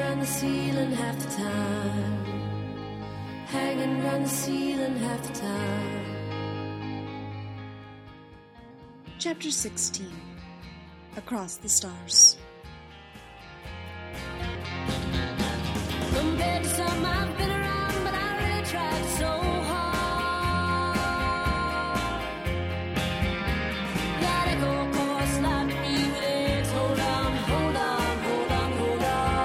round the ceiling half the time. Hanging round the ceiling half the time. Chapter 16. Across the Stars. Compared to some I've been around, but I really tried so hard. That echo chorus slapped me with its hold on, hold on, hold on, hold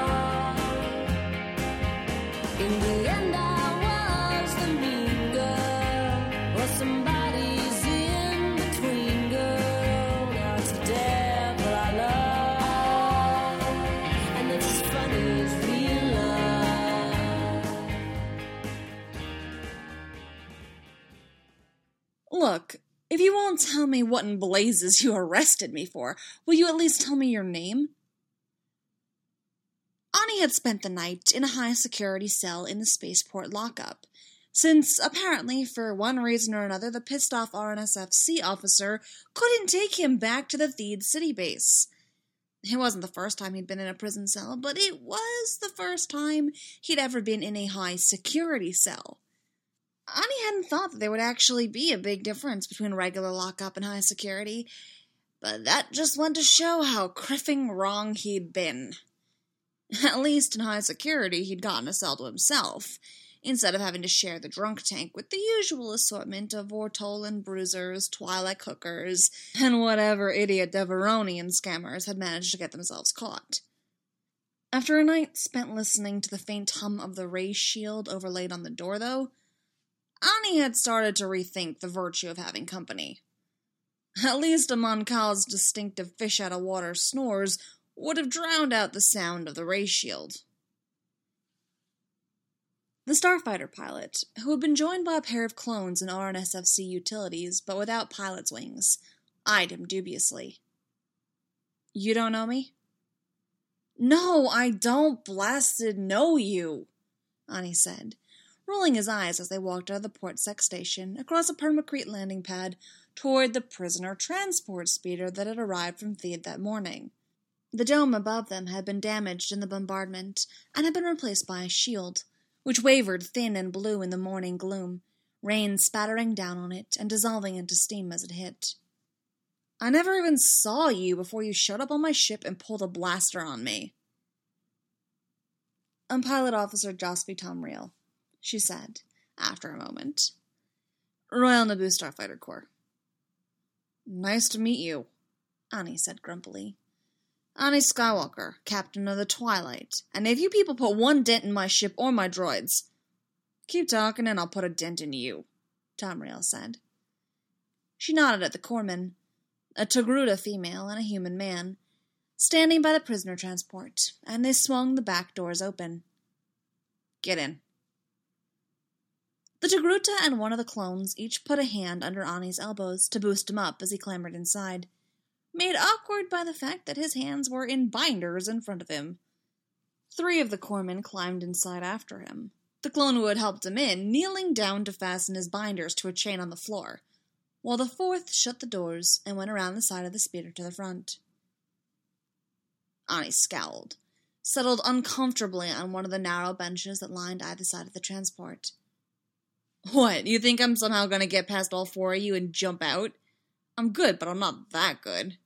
on. In the end I was the mean girl, or somebody's in between girl. Now it's the devil I love, and it's as funny as real love. Look, if you won't tell me what in blazes you arrested me for, will you at least tell me your name? Ani had spent the night in a high-security cell in the spaceport lockup, since, apparently, for one reason or another, the pissed-off RNSFC officer couldn't take him back to the Theed city base. It wasn't the first time he'd been in a prison cell, but it was the first time he'd ever been in a high-security cell. Ani hadn't thought that there would actually be a big difference between regular lockup and high security, but that just went to show how criffing wrong he'd been. At least in high security, he'd gotten a cell to himself, instead of having to share the drunk tank with the usual assortment of Ortolan bruisers, Twi'lek hookers, and whatever idiot Deveronian scammers had managed to get themselves caught. After a night spent listening to the faint hum of the ray shield overlaid on the door, though, Ani had started to rethink the virtue of having company. At least a Monkal's distinctive fish-out-of-water snores would have drowned out the sound of the ray shield. The starfighter pilot, who had been joined by a pair of clones in RNSFC utilities but without pilot's wings, eyed him dubiously. "You don't know me?" "No, I don't blasted know you," Ani said, rolling his eyes as they walked out of the port sec station across a permacrete landing pad toward the prisoner transport speeder that had arrived from Theed that morning. The dome above them had been damaged in the bombardment and had been replaced by a shield, which wavered thin and blue in the morning gloom, rain spattering down on it and dissolving into steam as it hit. "I never even saw you before you showed up on my ship and pulled a blaster on me." "I'm Pilot Officer Josvi Tomriel," she said, after a moment. "Royal Naboo Starfighter Corps." "Nice to meet you," Ani said grumpily. "Ani Skywalker, Captain of the Twilight, and if you people put one dent in my ship or my droids—" "Keep talking and I'll put a dent in you," Tomriel said. She nodded at the corpsmen, a Togruta female and a human man, standing by the prisoner transport, and they swung the back doors open. "Get in." The Togruta and one of the clones each put a hand under Ani's elbows to boost him up as he clambered inside, made awkward by the fact that his hands were in binders in front of him. 3 of the corpsmen climbed inside after him, the clone who had helped him in kneeling down to fasten his binders to a chain on the floor, while the 4th shut the doors and went around the side of the speeder to the front. Ani scowled, settled uncomfortably on one of the narrow benches that lined either side of the transport. "What, you think I'm somehow going to get past all 4 of you and jump out? I'm good, but I'm not that good."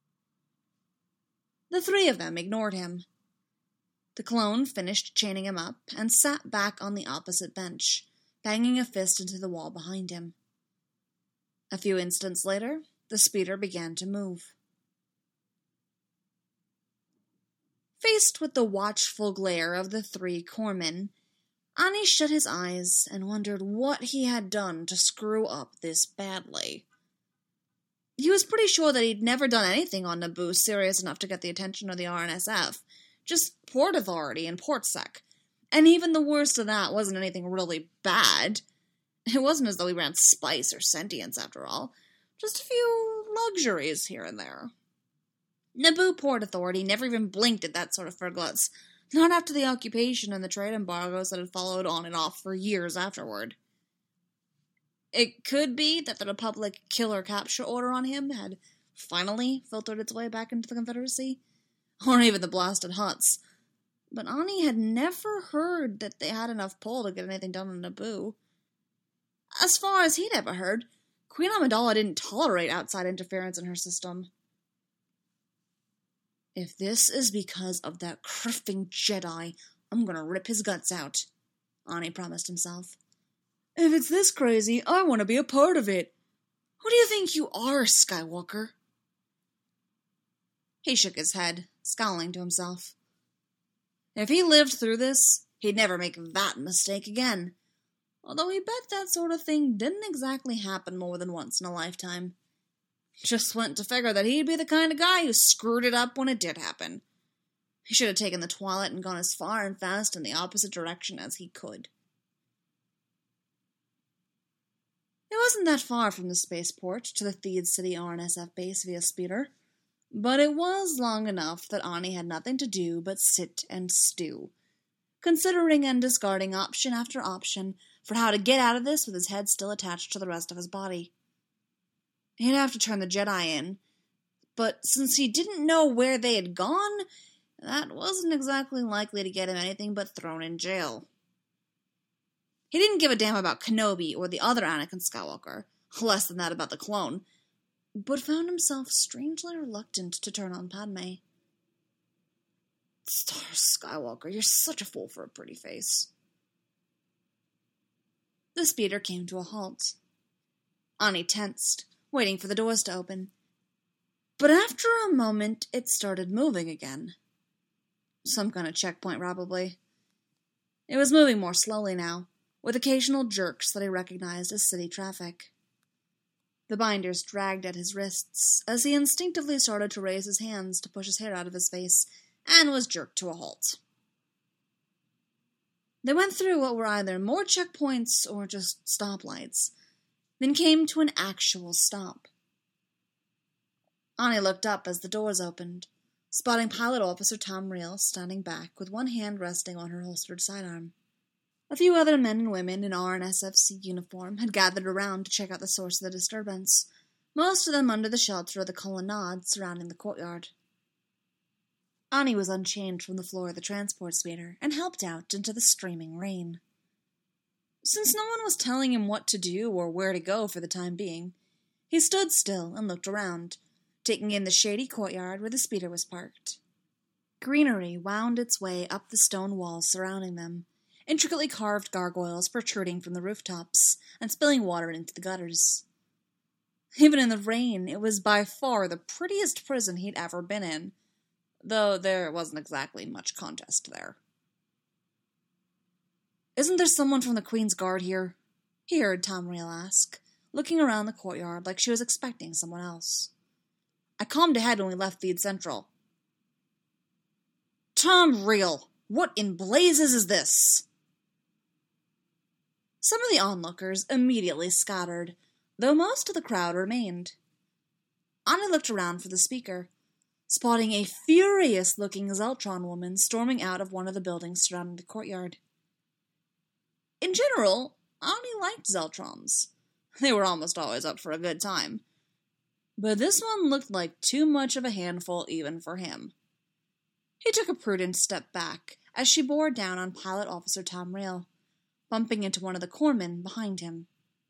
The 3 of them ignored him. The clone finished chaining him up and sat back on the opposite bench, banging a fist into the wall behind him. A few instants later, the speeder began to move. Faced with the watchful glare of the 3 corpsmen, Ani shut his eyes and wondered what he had done to screw up this badly. He was pretty sure that he'd never done anything on Naboo serious enough to get the attention of the RNSF, just Port Authority and PortSec, and even the worst of that wasn't anything really bad. It wasn't as though he ran spice or sentience, after all, just a few luxuries here and there. Naboo Port Authority never even blinked at that sort of ferglutz, not after the occupation and the trade embargoes that had followed on and off for years afterward. It could be that the Republic killer capture order on him had finally filtered its way back into the Confederacy, or even the blasted Hutts. But Ani had never heard that they had enough pull to get anything done on Naboo. As far as he'd ever heard, Queen Amidala didn't tolerate outside interference in her system. If this is because of that criffing Jedi, I'm gonna rip his guts out, Ani promised himself. If it's this crazy, I want to be a part of it. Who do you think you are, Skywalker? He shook his head, scowling to himself. If he lived through this, he'd never make that mistake again. Although he bet that sort of thing didn't exactly happen more than once in a lifetime. Just went to figure that he'd be the kind of guy who screwed it up when it did happen. He should have taken the toilet and gone as far and fast in the opposite direction as he could. It wasn't that far from the spaceport to the Theed City RNSF base via speeder, but it was long enough that Ani had nothing to do but sit and stew, considering and discarding option after option for how to get out of this with his head still attached to the rest of his body. He'd have to turn the Jedi in, but since he didn't know where they had gone, that wasn't exactly likely to get him anything but thrown in jail. He didn't give a damn about Kenobi or the other Anakin Skywalker, less than that about the clone, but found himself strangely reluctant to turn on Padme. Star Skywalker, you're such a fool for a pretty face. The speeder came to a halt. Ani tensed, waiting for the doors to open. But after a moment, it started moving again. Some kind of checkpoint, probably. It was moving more slowly now, with occasional jerks that he recognized as city traffic. The binders dragged at his wrists as he instinctively started to raise his hands to push his hair out of his face, and was jerked to a halt. They went through what were either more checkpoints or just stoplights, then came to an actual stop. Ani looked up as the doors opened, spotting Pilot Officer Tom Reel standing back with one hand resting on her holstered sidearm. A few other men and women in RNSFC uniform had gathered around to check out the source of the disturbance, most of them under the shelter of the colonnade surrounding the courtyard. Ani was unchained from the floor of the transport speeder and helped out into the streaming rain. Since no one was telling him what to do or where to go for the time being, he stood still and looked around, taking in the shady courtyard where the speeder was parked. Greenery wound its way up the stone walls surrounding them, intricately carved gargoyles protruding from the rooftops and spilling water into the gutters. Even in the rain, it was by far the prettiest prison he'd ever been in, though there wasn't exactly much contest there. Isn't there someone from the Queen's Guard here? He heard Tom Reel ask, looking around the courtyard like she was expecting someone else. I calmed ahead when we left Theed Central. Tom Reel, what in blazes is this? Some of the onlookers immediately scattered, though most of the crowd remained. Ani looked around for the speaker, spotting a furious-looking Zeltron woman storming out of one of the buildings surrounding the courtyard. In general, Ani liked Zeltrons. They were almost always up for a good time. But this one looked like too much of a handful even for him. He took a prudent step back as she bore down on Pilot Officer Tom Reel, bumping into one of the corpsmen behind him.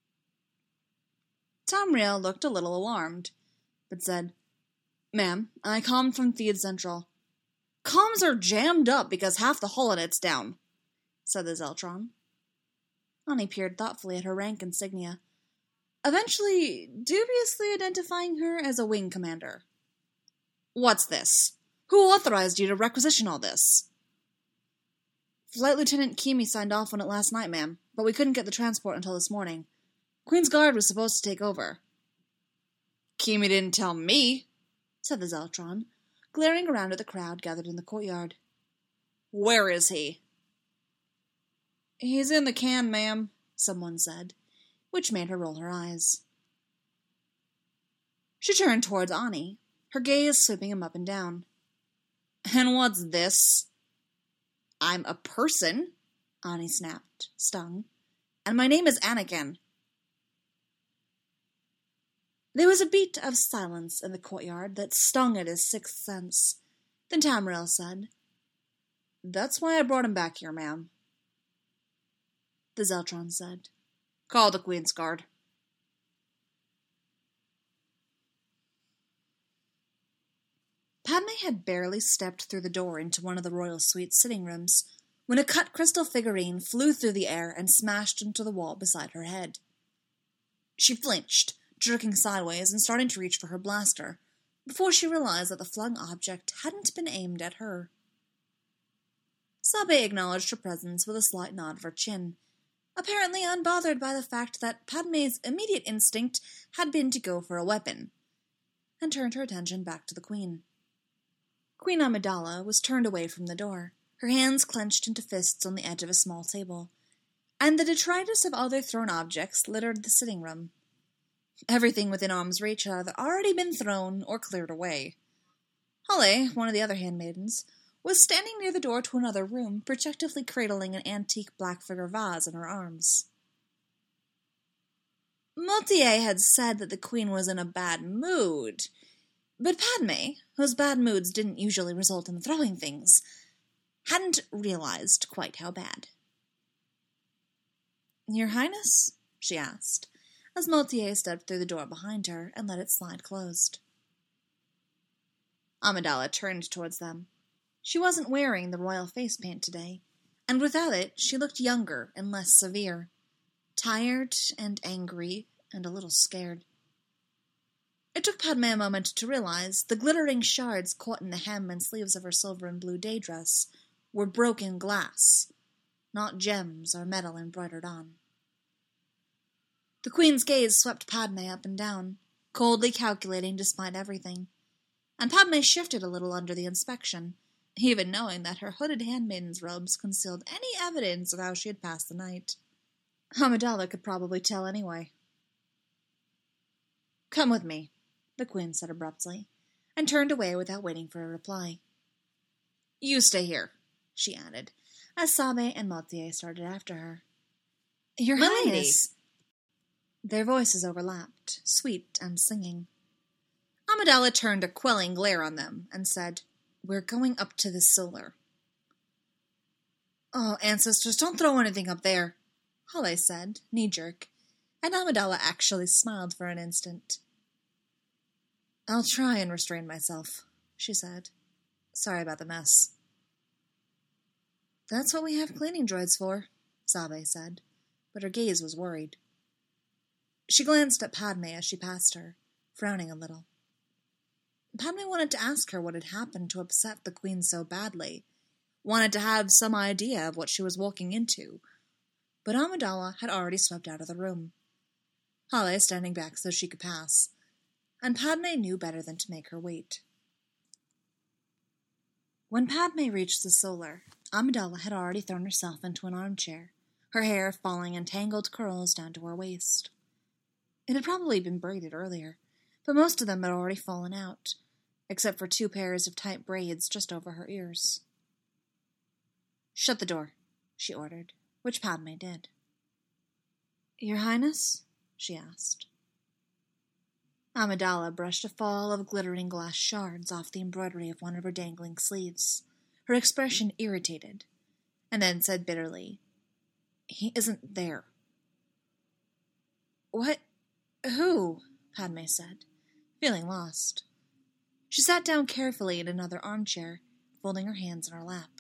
Tom Reel looked a little alarmed, but said, Ma'am, I commed from Theed Central. Comms are jammed up because half the holonet's down, said the Zeltron. Ani peered thoughtfully at her rank insignia, eventually dubiously identifying her as a wing commander. What's this? Who authorized you to requisition all this? Flight Lieutenant Kimi signed off on it last night, ma'am, but we couldn't get the transport until this morning. Queen's Guard was supposed to take over. Kimi didn't tell me, said the Zeltron, glaring around at the crowd gathered in the courtyard. Where is he? He's in the can, ma'am, someone said, which made her roll her eyes. She turned towards Ani, her gaze sweeping him up and down. And what's this? I'm a person, Ani snapped, stung, and my name is Anakin. There was a beat of silence in the courtyard that stung at his sixth sense. Then Tom Reel said, That's why I brought him back here, ma'am, the Zeltron said. Call the Queen's Guard. Padme had barely stepped through the door into one of the royal suite's sitting rooms when a cut crystal figurine flew through the air and smashed into the wall beside her head. She flinched, jerking sideways and starting to reach for her blaster, before she realized that the flung object hadn't been aimed at her. Sabe acknowledged her presence with a slight nod of her chin, apparently unbothered by the fact that Padme's immediate instinct had been to go for a weapon, and turned her attention back to the Queen. Queen Amidala was turned away from the door, her hands clenched into fists on the edge of a small table, and the detritus of other thrown objects littered the sitting room. Everything within arm's reach had either already been thrown or cleared away. Holly, one of the other handmaidens, was standing near the door to another room, protectively cradling an antique black figure vase in her arms. Motier had said that the Queen was in a bad mood, but Padme, whose bad moods didn't usually result in throwing things, hadn't realized quite how bad. "Your Highness?" she asked, as Motier stepped through the door behind her and let it slide closed. Amidala turned towards them. She wasn't wearing the royal face paint today, and without it she looked younger and less severe, tired and angry and a little scared. It took Padme a moment to realize the glittering shards caught in the hem and sleeves of her silver and blue day dress were broken glass, not gems or metal embroidered on. The Queen's gaze swept Padme up and down, coldly calculating despite everything, and Padme shifted a little under the inspection, even knowing that her hooded handmaiden's robes concealed any evidence of how she had passed the night. Amidala could probably tell anyway. "Come with me," the Queen said abruptly, and turned away without waiting for a reply. "You stay here," she added, as Sabe and Motier started after her. "Your Highness!" Their voices overlapped, sweet and singing. Amidala turned a quelling glare on them and said, "We're going up to the solar." "Oh, ancestors, don't throw anything up there," Holly said, knee-jerk, and Amidala actually smiled for an instant. "I'll try and restrain myself," she said. "Sorry about the mess." "That's what we have cleaning droids for," Sabe said, but her gaze was worried. She glanced at Padme as she passed her, frowning a little. Padme wanted to ask her what had happened to upset the Queen so badly, wanted to have some idea of what she was walking into, but Amidala had already swept out of the room, Holly standing back so she could pass, and Padme knew better than to make her wait. When Padme reached the solar, Amidala had already thrown herself into an armchair, her hair falling in tangled curls down to her waist. It had probably been braided earlier, but most of them had already fallen out, except for 2 pairs of tight braids just over her ears. "Shut the door," she ordered, which Padme did. "Your Highness?" she asked. Amidala brushed a fall of glittering glass shards off the embroidery of one of her dangling sleeves, her expression irritated, and then said bitterly, "He isn't there." "What? Who?" Padme said, feeling lost. She sat down carefully in another armchair, folding her hands in her lap.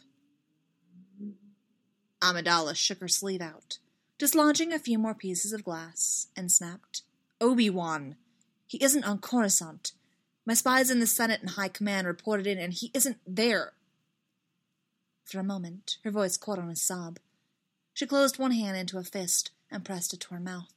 Amidala shook her sleeve out, dislodging a few more pieces of glass, and snapped, "Obi-Wan! He isn't on Coruscant. My spies in the Senate and High Command reported in, and he isn't there." For a moment, her voice caught on a sob. She closed one hand into a fist and pressed it to her mouth.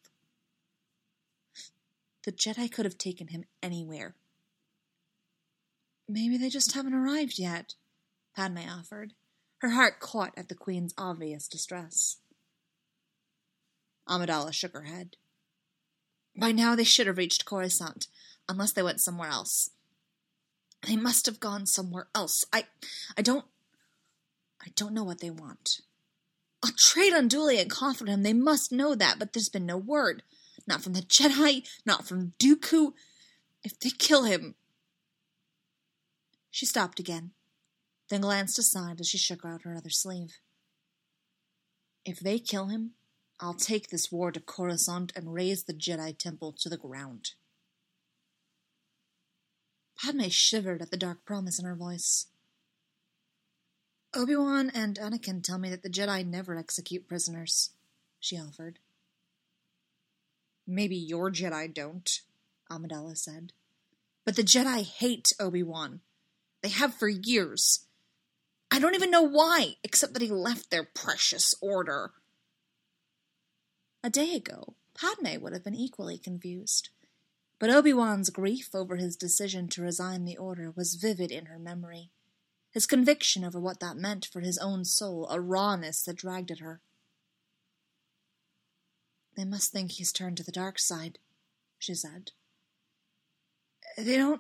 The Jedi could have taken him anywhere. "Maybe they just haven't arrived yet," Padme offered, her heart caught at the Queen's obvious distress. Amidala shook her head. "By now they should have reached Coruscant, unless they went somewhere else. They must have gone somewhere else. I don't know what they want. I'll trade on Dooley and comfort him. They must know that, but there's been no word. Not from the Jedi, not from Dooku. If they kill him..." She stopped again. then glanced aside as she shook out her other sleeve. If they kill him, I'll take this war to Coruscant and raze the Jedi Temple to the ground. Padme shivered at the dark promise in her voice. Obi-Wan and Anakin tell me that the Jedi never execute prisoners, she offered. Maybe your Jedi don't, Amidala said. But the Jedi hate Obi-Wan. They have for years. I don't even know why, except that he left their precious order. A day ago, Padme would have been equally confused. But Obi-Wan's grief over his decision to resign the order was vivid in her memory. His conviction over what that meant for his own soul, a rawness that dragged at her. They must think he's turned to the dark side, she said. They don't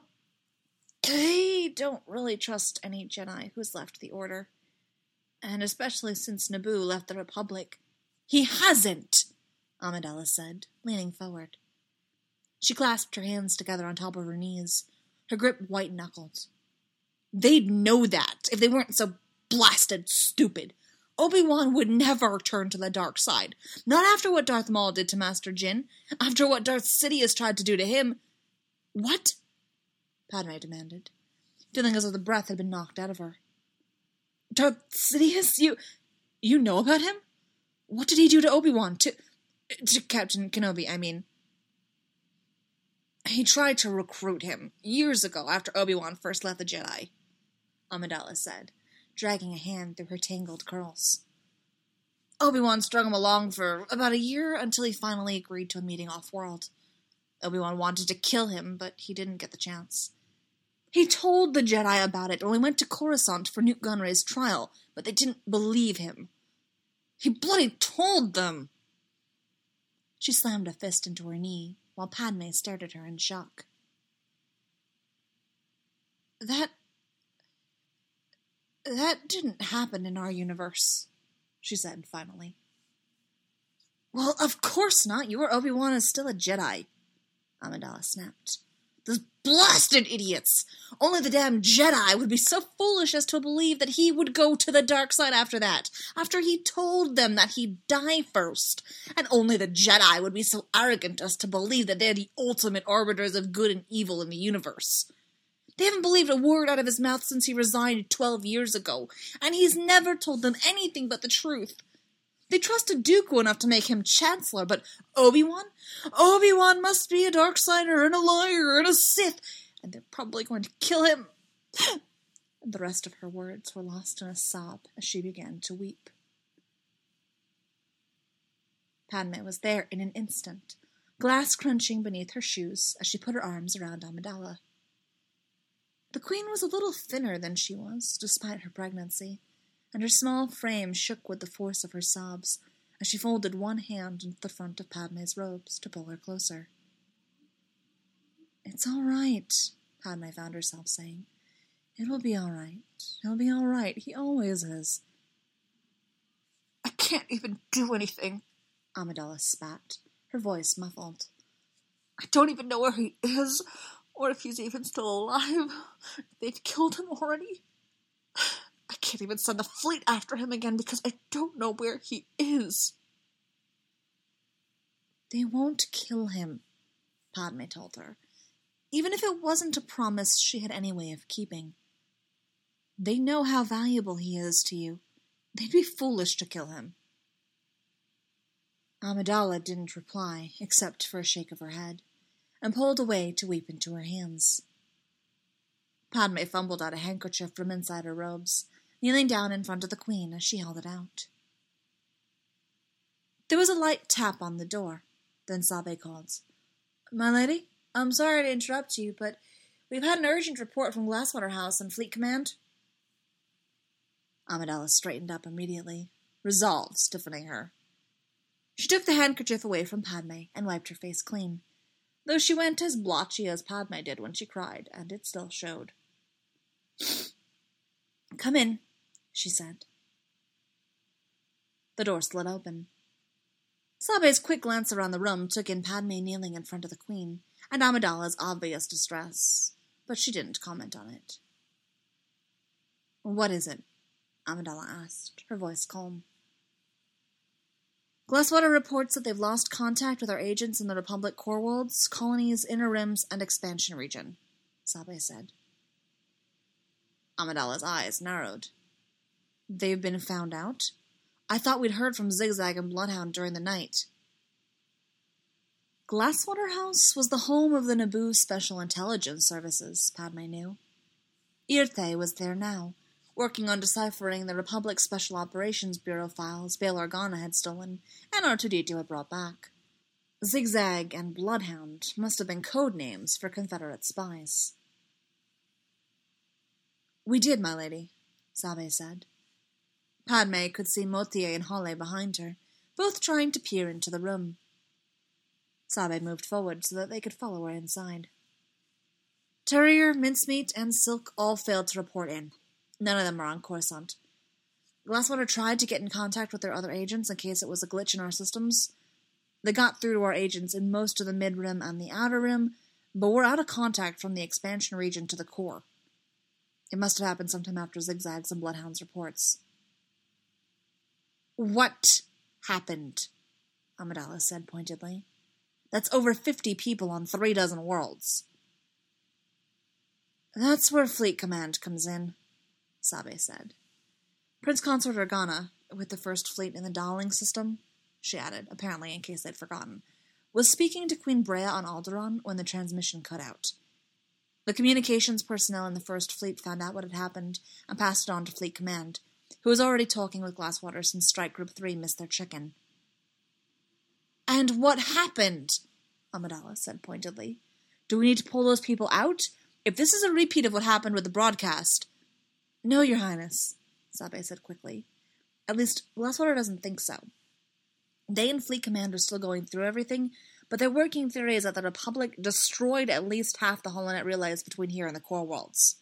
really trust any Jedi who's left the Order. And especially since Naboo left the Republic. He hasn't, Amidala said, leaning forward. She clasped her hands together on top of her knees, her grip white-knuckled. They'd know that if they weren't so blasted stupid. Obi-Wan would never turn to the dark side. Not after what Darth Maul did to Master Jin. After what Darth Sidious tried to do to him. What? Padme demanded, feeling as though the breath had been knocked out of her. Darth Sidious? You know about him? What did he do to Obi-Wan? To Captain Kenobi, I mean. He tried to recruit him years ago after Obi-Wan first left the Jedi, Amidala said, dragging a hand through her tangled curls. Obi-Wan strung him along for about a year until he finally agreed to a meeting off-world. Obi-Wan wanted to kill him, but he didn't get the chance. He told the Jedi about it when we went to Coruscant for Nute Gunray's trial, but they didn't believe him. He bloody told them! She slammed a fist into her knee, while Padme stared at her in shock. That didn't happen in our universe, she said finally. Well, of course not. Your Obi-Wan is still a Jedi, Amidala snapped. Those blasted idiots! Only the damn Jedi would be so foolish as to believe that he would go to the dark side after that, after he told them that he'd die first. And only the Jedi would be so arrogant as to believe that they're the ultimate arbiters of good and evil in the universe. They haven't believed a word out of his mouth since he resigned 12 years ago, and he's never told them anything but the truth. They trusted Dooku enough to make him Chancellor, but Obi-Wan? Obi-Wan must be a Darksider and a liar and a Sith, and they're probably going to kill him. And the rest of her words were lost in a sob as she began to weep. Padme was there in an instant, glass crunching beneath her shoes as she put her arms around Amidala. The Queen was a little thinner than she was, despite her pregnancy, and her small frame shook with the force of her sobs as she folded one hand into the front of Padme's robes to pull her closer. It's all right, Padme found herself saying. It'll be all right. He'll be all right. He always is. I can't even do anything, Amidala spat, her voice muffled. I don't even know where he is, or if he's even still alive. They've killed him already. I can't even send the fleet after him again because I don't know where he is. They won't kill him, Padme told her, even if it wasn't a promise she had any way of keeping. They know how valuable he is to you. They'd be foolish to kill him. Amidala didn't reply, except for a shake of her head, and pulled away to weep into her hands. Padme fumbled out a handkerchief from inside her robes, kneeling down in front of the Queen as she held it out. There was a light tap on the door. Then Sabe called, My lady, I'm sorry to interrupt you, but we've had an urgent report from Glasswater House and Fleet Command. Amidala straightened up immediately, resolve stiffening her. She took the handkerchief away from Padme and wiped her face clean, though she went as blotchy as Padme did when she cried, and it still showed. Come in, she said. The door slid open. Sabe's quick glance around the room took in Padme kneeling in front of the Queen, and Amidala's obvious distress, but she didn't comment on it. What is it? Amidala asked, her voice calm. Glasswater reports that they've lost contact with our agents in the Republic core worlds, colonies, inner rims, and expansion region, Sabe said. Amidala's eyes narrowed. They've been found out? I thought we'd heard from Zigzag and Bloodhound during the night. Glasswater House was the home of the Naboo Special Intelligence Services, Padme knew. Irthe was there now, working on deciphering the Republic Special Operations Bureau files Bail Organa had stolen and R2-D2 had brought back. Zigzag and Bloodhound must have been code names for Confederate spies. We did, my lady, Sabe said. Padme could see Mothier and Halle behind her, both trying to peer into the room. Sabe moved forward so that they could follow her inside. Terrier, Mincemeat, and Silk all failed to report in. None of them are on Coruscant. Glasswater tried to get in contact with their other agents in case it was a glitch in our systems. They got through to our agents in most of the mid-rim and the outer rim, but we're out of contact from the expansion region to the core. It must have happened sometime after Zigzag's and Bloodhound's reports. What happened? Amidala said pointedly. That's over 50 people on 36 worlds. That's where Fleet Command comes in, Sabe said. Prince Consort Organa, with the First Fleet in the Dowling system, she added, apparently in case they'd forgotten, was speaking to Queen Brea on Alderaan when the transmission cut out. The communications personnel in the First Fleet found out what had happened and passed it on to Fleet Command, who was already talking with Glasswater since Strike Group 3 missed their chicken. And what happened? Amidala said pointedly. Do we need to pull those people out? If this is a repeat of what happened with the broadcast... No, Your Highness, Sabe said quickly. At least, Glasswater doesn't think so. They and Fleet Command are still going through everything, but their working theory is that the Republic destroyed at least half the holonet relays between here and the core worlds.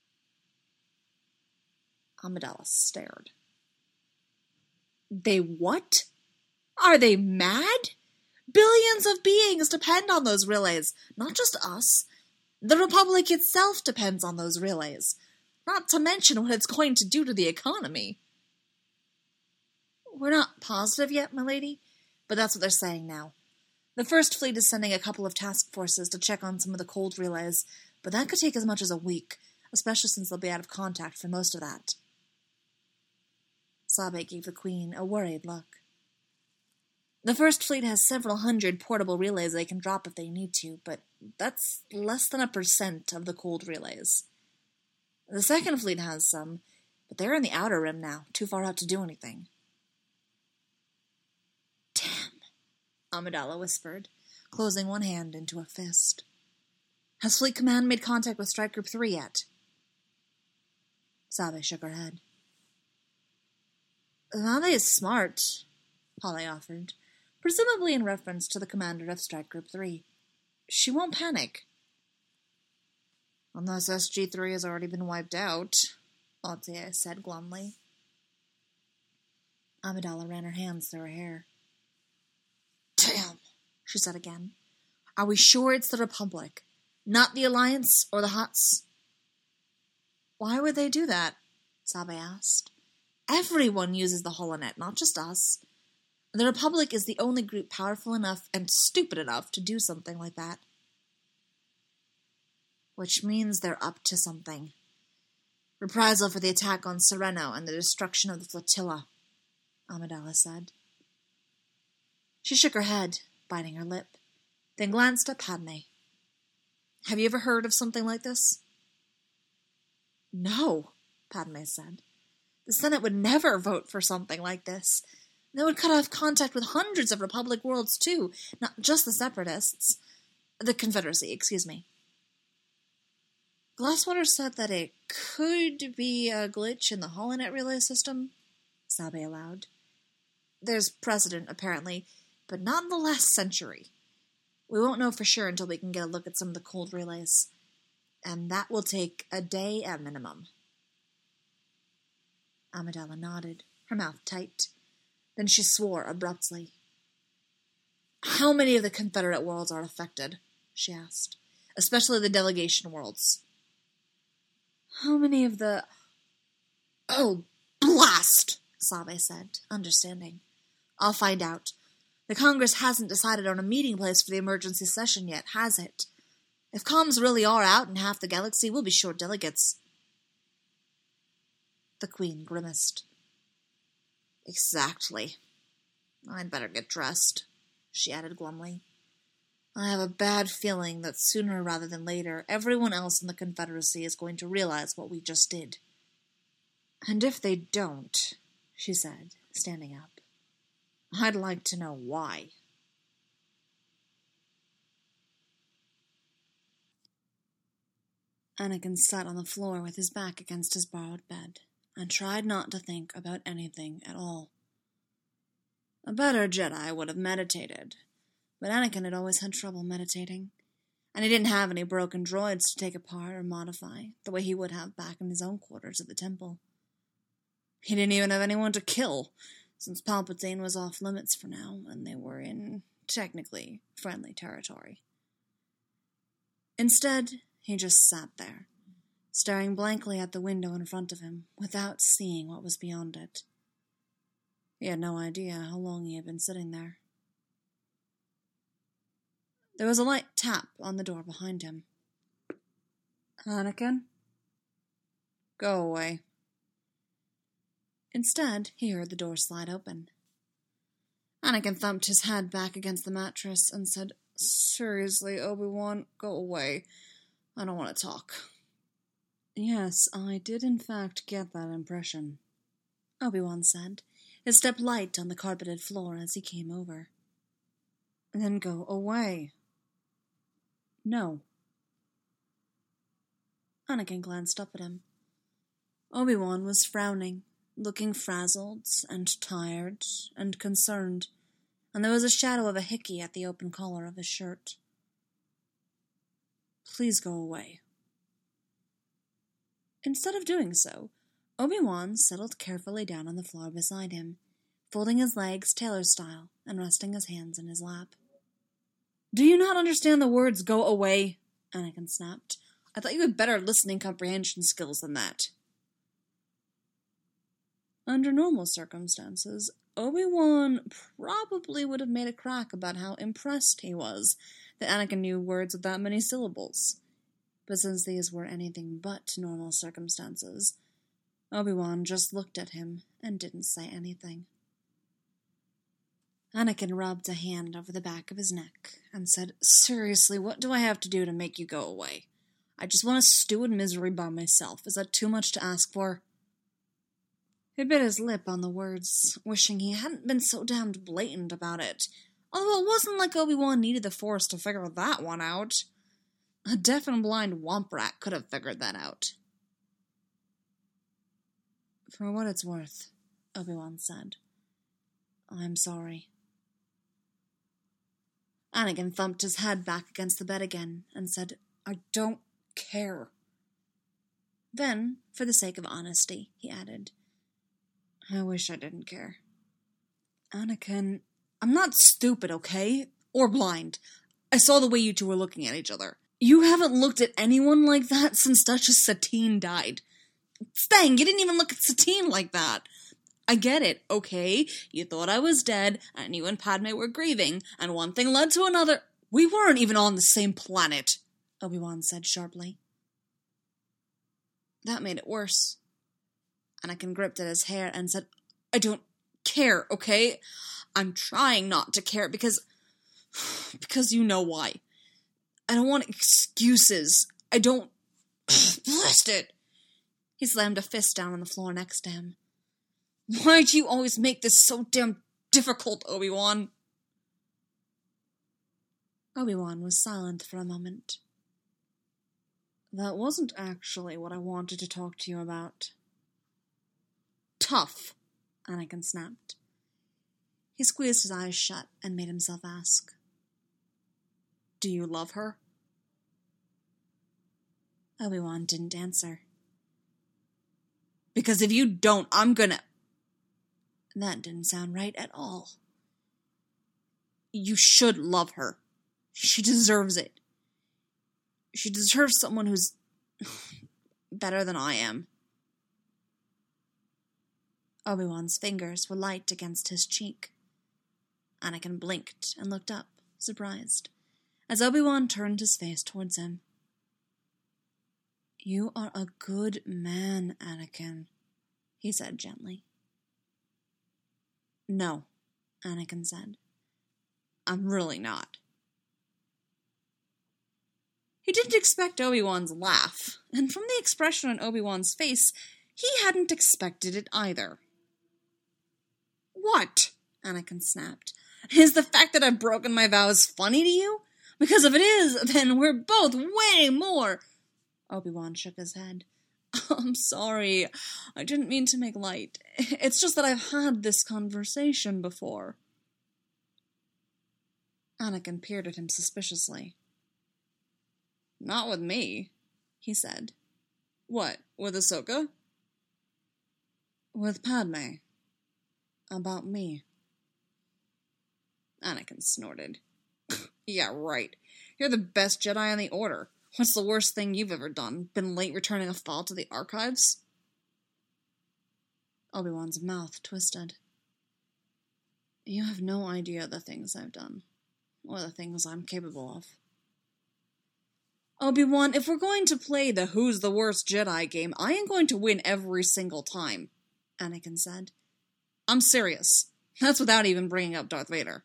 Amidala stared. They what? Are they mad? Billions of beings depend on those relays, not just us. The Republic itself depends on those relays, not to mention what it's going to do to the economy. We're not positive yet, my lady, but that's what they're saying now. The First Fleet is sending a couple of task forces to check on some of the cold relays, but that could take as much as a week, especially since they'll be out of contact for most of that. Sabe gave the Queen a worried look. The First Fleet has several hundred portable relays they can drop if they need to, but that's less than 1% of the cold relays. The Second Fleet has some, but they're in the outer rim now, too far out to do anything. Damn, Amidala whispered, closing one hand into a fist. Has Fleet Command made contact with Strike Group 3 yet? Sabe shook her head. Nade is smart, Halle offered, presumably in reference to the commander of Strike Group 3. She won't panic. Unless SG-3 has already been wiped out, Altair said glumly. Amidala ran her hands through her hair. Damn, she said again. Are we sure it's the Republic, not the Alliance or the Hutts? Why would they do that? Sabe asked. Everyone uses the holonet, not just us. The Republic is the only group powerful enough and stupid enough to do something like that. Which means they're up to something. Reprisal for the attack on Sereno and the destruction of the flotilla, Amidala said. She shook her head, biting her lip, then glanced at Padme. Have you ever heard of something like this? No, Padme said. The Senate would never vote for something like this. They would cut off contact with hundreds of Republic worlds, too, not just the Separatists. The Confederacy, excuse me. Glasswater said that it could be a glitch in the holonet relay system, Sabe allowed. There's precedent, apparently, but not in the last century. We won't know for sure until we can get a look at some of the cold relays. And that will take a day at minimum. Amidala nodded, her mouth tight. Then she swore abruptly. How many of the Confederate worlds are affected? She asked. Especially the delegation worlds. How many of the... Oh, blast, Save said, understanding. I'll find out. The Congress hasn't decided on a meeting place for the emergency session yet, has it? If comms really are out in half the galaxy, we'll be short delegates. The Queen grimaced. Exactly. I'd better get dressed, she added glumly. I have a bad feeling that sooner rather than later, everyone else in the Confederacy is going to realize what we just did. And if they don't, she said, standing up, I'd like to know why. Anakin sat on the floor with his back against his borrowed bed and tried not to think about anything at all. A better Jedi would have meditated, but Anakin had always had trouble meditating, and he didn't have any broken droids to take apart or modify the way he would have back in his own quarters at the temple. He didn't even have anyone to kill, since Palpatine was off limits for now, and they were in, technically, friendly territory. Instead, he just sat there, staring blankly at the window in front of him, without seeing what was beyond it. He had no idea how long he had been sitting there. There was a light tap on the door behind him. Anakin? Go away. Instead, he heard the door slide open. Anakin thumped his head back against the mattress and said, Seriously, Obi-Wan, go away. I don't want to talk. Yes, I did in fact get that impression, Obi-Wan said, his step light on the carpeted floor as he came over. Then go away. No. Anakin glanced up at him. Obi-Wan was frowning, looking frazzled and tired and concerned, and there was a shadow of a hickey at the open collar of his shirt. Please go away. Instead of doing so, Obi-Wan settled carefully down on the floor beside him, folding his legs tailor-style and resting his hands in his lap. Do you not understand the words, go away? Anakin snapped. I thought you had better listening comprehension skills than that. Under normal circumstances, Obi-Wan probably would have made a crack about how impressed he was that Anakin knew words with that many syllables. But since these were anything but normal circumstances, Obi-Wan just looked at him and didn't say anything. Anakin rubbed a hand over the back of his neck and said, Seriously, what do I have to do to make you go away? I just want to stew in misery by myself. Is that too much to ask for? He bit his lip on the words, wishing he hadn't been so damned blatant about it, although it wasn't like Obi-Wan needed the Force to figure that one out. A deaf and blind womp rat could have figured that out. For what it's worth, Obi-Wan said, I'm sorry. Anakin thumped his head back against the bed again and said, I don't care. Then, for the sake of honesty, he added, I wish I didn't care. Anakin, I'm not stupid, okay? Or blind. I saw the way you two were looking at each other. You haven't looked at anyone like that since Duchess Satine died. Stang, you didn't even look at Satine like that. I get it, okay? You thought I was dead, and you and Padme were grieving, and one thing led to another. We weren't even on the same planet, Obi-Wan said sharply. That made it worse. Anakin gripped at his hair and said, I don't care, okay? I'm trying not to care because you know why. I don't want excuses. I don't... Blast it! He slammed a fist down on the floor next to him. Why do you always make this so damn difficult, Obi-Wan? Obi-Wan was silent for a moment. That wasn't actually what I wanted to talk to you about. Tough, Anakin snapped. He squeezed his eyes shut and made himself ask, Do you love her? Obi-Wan didn't answer. Because if you don't, I'm gonna... That didn't sound right at all. You should love her. She deserves it. She deserves someone who's better than I am. Obi-Wan's fingers were light against his cheek. Anakin blinked and looked up, surprised, as Obi-Wan turned his face towards him. "You are a good man, Anakin," he said gently. "No," Anakin said. "I'm really not." He didn't expect Obi-Wan's laugh, and from the expression on Obi-Wan's face, he hadn't expected it either. "What?" Anakin snapped. "Is the fact that I've broken my vows funny to you? Because if it is, then we're both way more—" Obi-Wan shook his head. "I'm sorry. I didn't mean to make light. It's just that I've had this conversation before." Anakin peered at him suspiciously. "Not with me," he said. "What, with Ahsoka?" "With Padme. About me." Anakin snorted. "Yeah, right. You're the best Jedi in the Order. What's the worst thing you've ever done? Been late returning a file to the archives?" Obi-Wan's mouth twisted. "You have no idea the things I've done, or the things I'm capable of." "Obi-Wan, if we're going to play the Who's the Worst Jedi game, I ain't going to win every single time," Anakin said. "I'm serious. That's without even bringing up Darth Vader."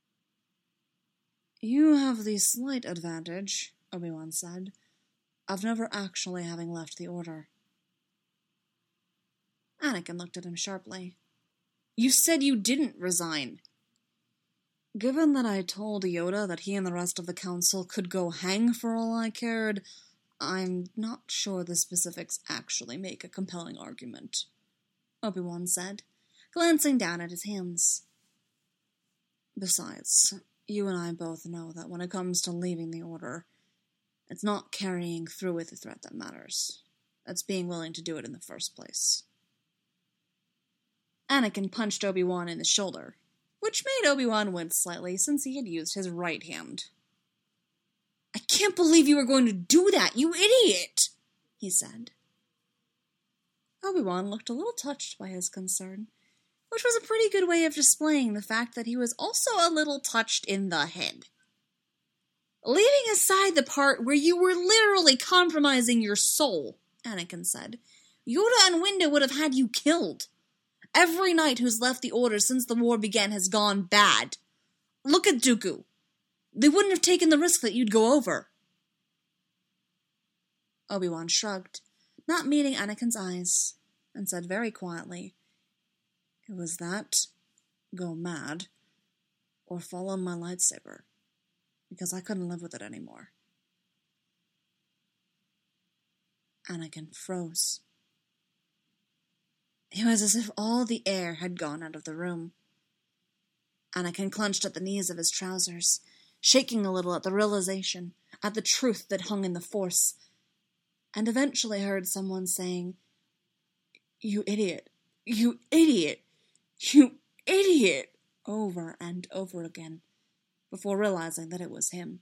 "You have the slight advantage," Obi-Wan said, "of never actually having left the Order." Anakin looked at him sharply. "You said you didn't resign." "Given that I told Yoda that he and the rest of the Council could go hang for all I cared, I'm not sure the specifics actually make a compelling argument," Obi-Wan said, glancing down at his hands. "Besides, you and I both know that when it comes to leaving the Order, it's not carrying through with the threat that matters. It's being willing to do it in the first place." Anakin punched Obi-Wan in the shoulder, which made Obi-Wan wince slightly since he had used his right hand. "I can't believe you were going to do that, you idiot!" he said. Obi-Wan looked a little touched by his concern, which was a pretty good way of displaying the fact that he was also a little touched in the head. "Leaving aside the part where you were literally compromising your soul," Anakin said, "Yoda and Windu would have had you killed. Every knight who's left the Order since the war began has gone bad. Look at Dooku. They wouldn't have taken the risk that you'd go over." Obi-Wan shrugged, not meeting Anakin's eyes, and said very quietly, "It was that, go mad, or fall on my lightsaber, because I couldn't live with it anymore." Anakin froze. It was as if all the air had gone out of the room. Anakin clenched at the knees of his trousers, shaking a little at the realization, at the truth that hung in the Force, and eventually heard someone saying, "You idiot! You idiot! You idiot!" over and over again, before realizing that it was him.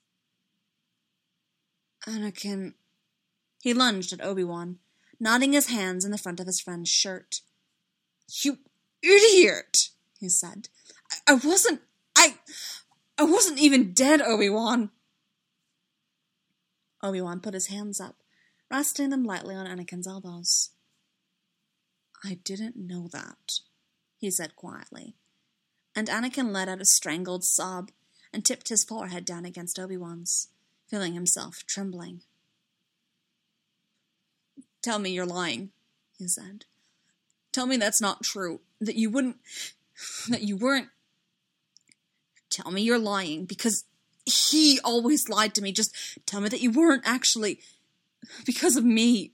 "Anakin..." He lunged at Obi-Wan, knotting his hands in the front of his friend's shirt. "You idiot!" he said. I wasn't even dead, Obi-Wan." Obi-Wan put his hands up, resting them lightly on Anakin's elbows. "I didn't know that," he said quietly, and Anakin let out a strangled sob and tipped his forehead down against Obi-Wan's, feeling himself trembling. "Tell me you're lying," he said. "Tell me that's not true, that you weren't... Tell me you're lying, because he always lied to me. Just tell me that you weren't actually... because of me."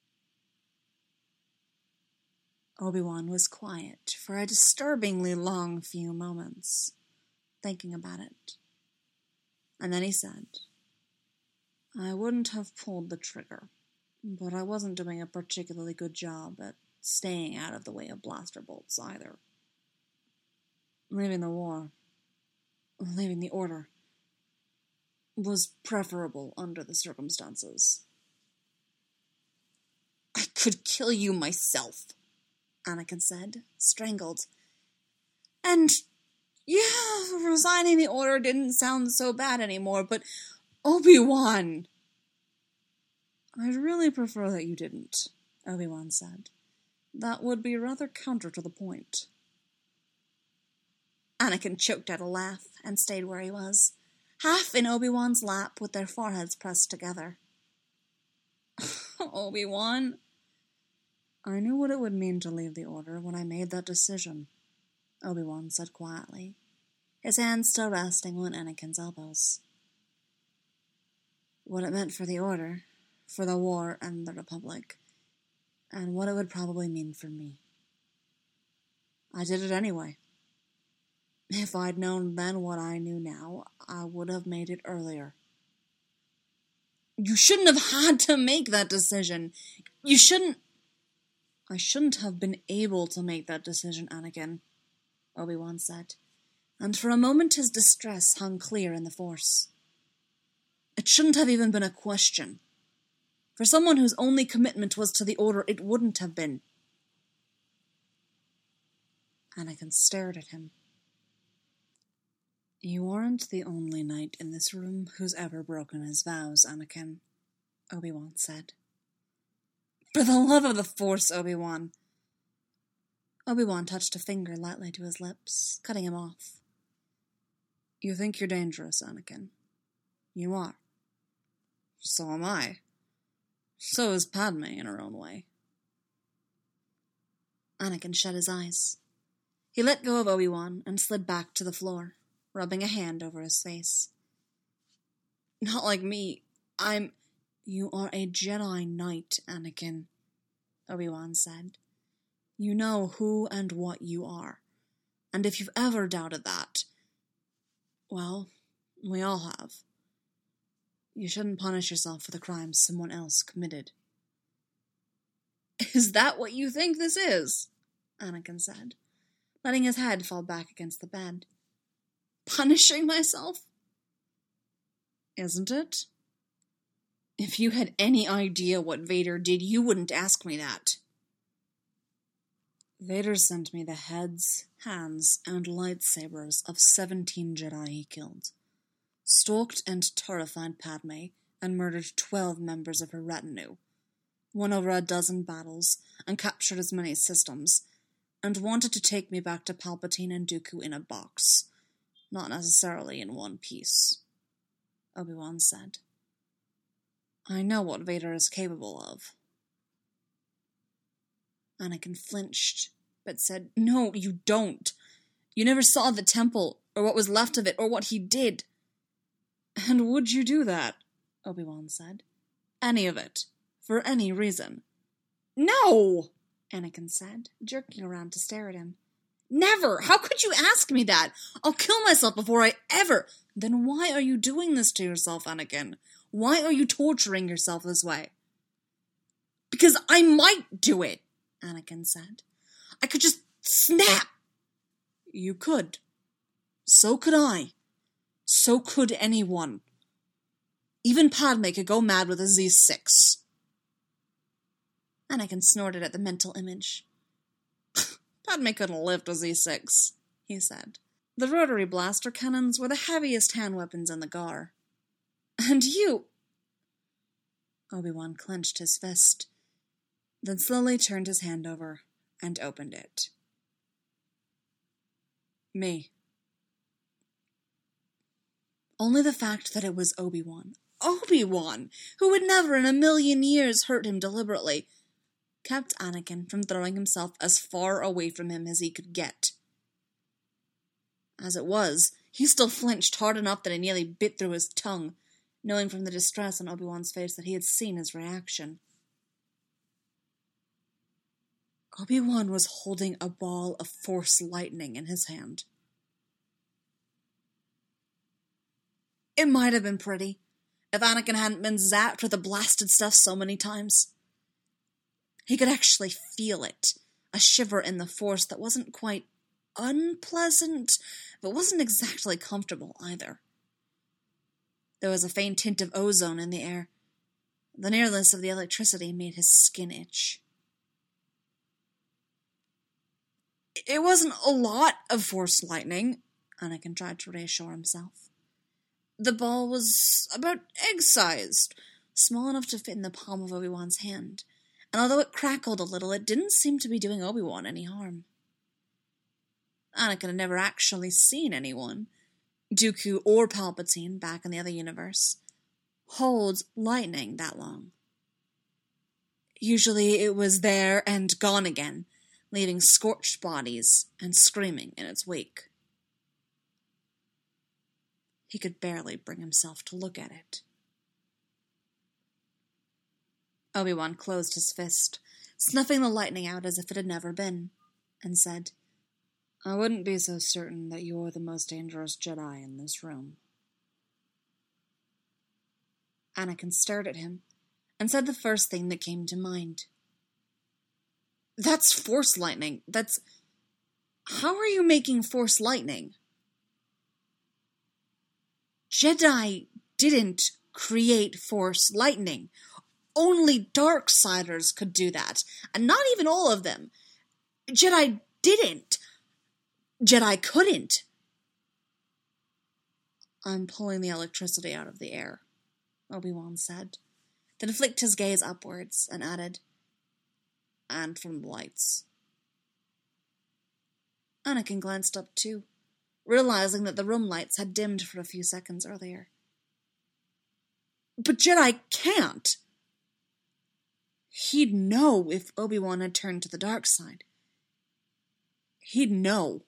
Obi-Wan was quiet for a disturbingly long few moments, thinking about it. And then he said, "I wouldn't have pulled the trigger, but I wasn't doing a particularly good job at staying out of the way of blaster bolts either. Leaving the war, leaving the Order, was preferable under the circumstances." "I could kill you myself," Anakin said, strangled. And, yeah, resigning the order didn't sound so bad anymore, but Obi-Wan... I'd really prefer that you didn't, Obi-Wan said. That would be rather counter to the point. Anakin choked out a laugh and stayed where he was, half in Obi-Wan's lap with their foreheads pressed together. Obi-Wan, I knew what it would mean to leave the Order when I made that decision, Obi-Wan said quietly, his hands still resting on Anakin's elbows. What it meant for the Order, for the war and the Republic, and what it would probably mean for me. I did it anyway. If I'd known then what I knew now, I would have made it earlier. You shouldn't have had to make that decision. I shouldn't have been able to make that decision, Anakin, Obi-Wan said, and for a moment his distress hung clear in the Force. It shouldn't have even been a question. For someone whose only commitment was to the Order, it wouldn't have been. Anakin stared at him. You aren't the only knight in this room who's ever broken his vows, Anakin, Obi-Wan said. For the love of the Force, Obi-Wan. Obi-Wan touched a finger lightly to his lips, cutting him off. You think you're dangerous, Anakin. You are. So am I. So is Padme in her own way. Anakin shut his eyes. He let go of Obi-Wan and slid back to the floor, rubbing a hand over his face. Not like me. You are a Jedi Knight, Anakin, Obi-Wan said. You know who and what you are. And if you've ever doubted that, well, we all have. You shouldn't punish yourself for the crimes someone else committed. Is that what you think this is? Anakin said, letting his head fall back against the bed. Punishing myself? Isn't it? If you had any idea what Vader did, you wouldn't ask me that. Vader sent me the heads, hands, and lightsabers of 17 Jedi he killed, stalked and terrified Padme, and murdered 12 members of her retinue, won over a dozen battles, and captured as many systems, and wanted to take me back to Palpatine and Dooku in a box, not necessarily in one piece, Obi-Wan said. I know what Vader is capable of. Anakin flinched, but said, No, you don't. You never saw the temple, or what was left of it, or what he did. And would you do that? Obi-Wan said. Any of it. For any reason. No! Anakin said, jerking around to stare at him. Never! How could you ask me that? I'll kill myself before I ever... Then why are you doing this to yourself, Anakin? Why are you torturing yourself this way? Because I might do it, Anakin said. I could just snap. You could. So could I. So could anyone. Even Padme could go mad with a Z6. Anakin snorted at the mental image. Padme couldn't lift a Z6, he said. The rotary blaster cannons were the heaviest hand weapons in the Gar. And you... Obi-Wan clenched his fist, then slowly turned his hand over and opened it. Me. Only the fact that it was Obi-Wan, who would never in a million years hurt him deliberately, kept Anakin from throwing himself as far away from him as he could get. As it was, he still flinched hard enough that he nearly bit through his tongue, knowing from the distress on Obi-Wan's face that he had seen his reaction. Obi-Wan was holding a ball of Force lightning in his hand. It might have been pretty, if Anakin hadn't been zapped with the blasted stuff so many times. He could actually feel it, a shiver in the Force that wasn't quite unpleasant, but wasn't exactly comfortable either. There was a faint hint of ozone in the air. The nearness of the electricity made his skin itch. It wasn't a lot of Force lightning, Anakin tried to reassure himself. The ball was about egg-sized, small enough to fit in the palm of Obi-Wan's hand, and although it crackled a little, it didn't seem to be doing Obi-Wan any harm. Anakin had never actually seen anyone, Dooku or Palpatine back in the other universe, hold lightning that long. Usually it was there and gone again, leaving scorched bodies and screaming in its wake. He could barely bring himself to look at it. Obi-Wan closed his fist, snuffing the lightning out as if it had never been, and said, "I wouldn't be so certain that you're the most dangerous Jedi in this room." Anakin stared at him, and said the first thing that came to mind. "That's Force lightning. How are you making Force lightning?" Jedi didn't create Force lightning. Only Darksiders could do that, and not even all of them. Jedi didn't. Jedi couldn't. "I'm pulling the electricity out of the air," Obi-Wan said, then flicked his gaze upwards and added, "and from the lights." Anakin glanced up too, realizing that the room lights had dimmed for a few seconds earlier. "But Jedi can't!" He'd know if Obi-Wan had turned to the dark side. He'd know.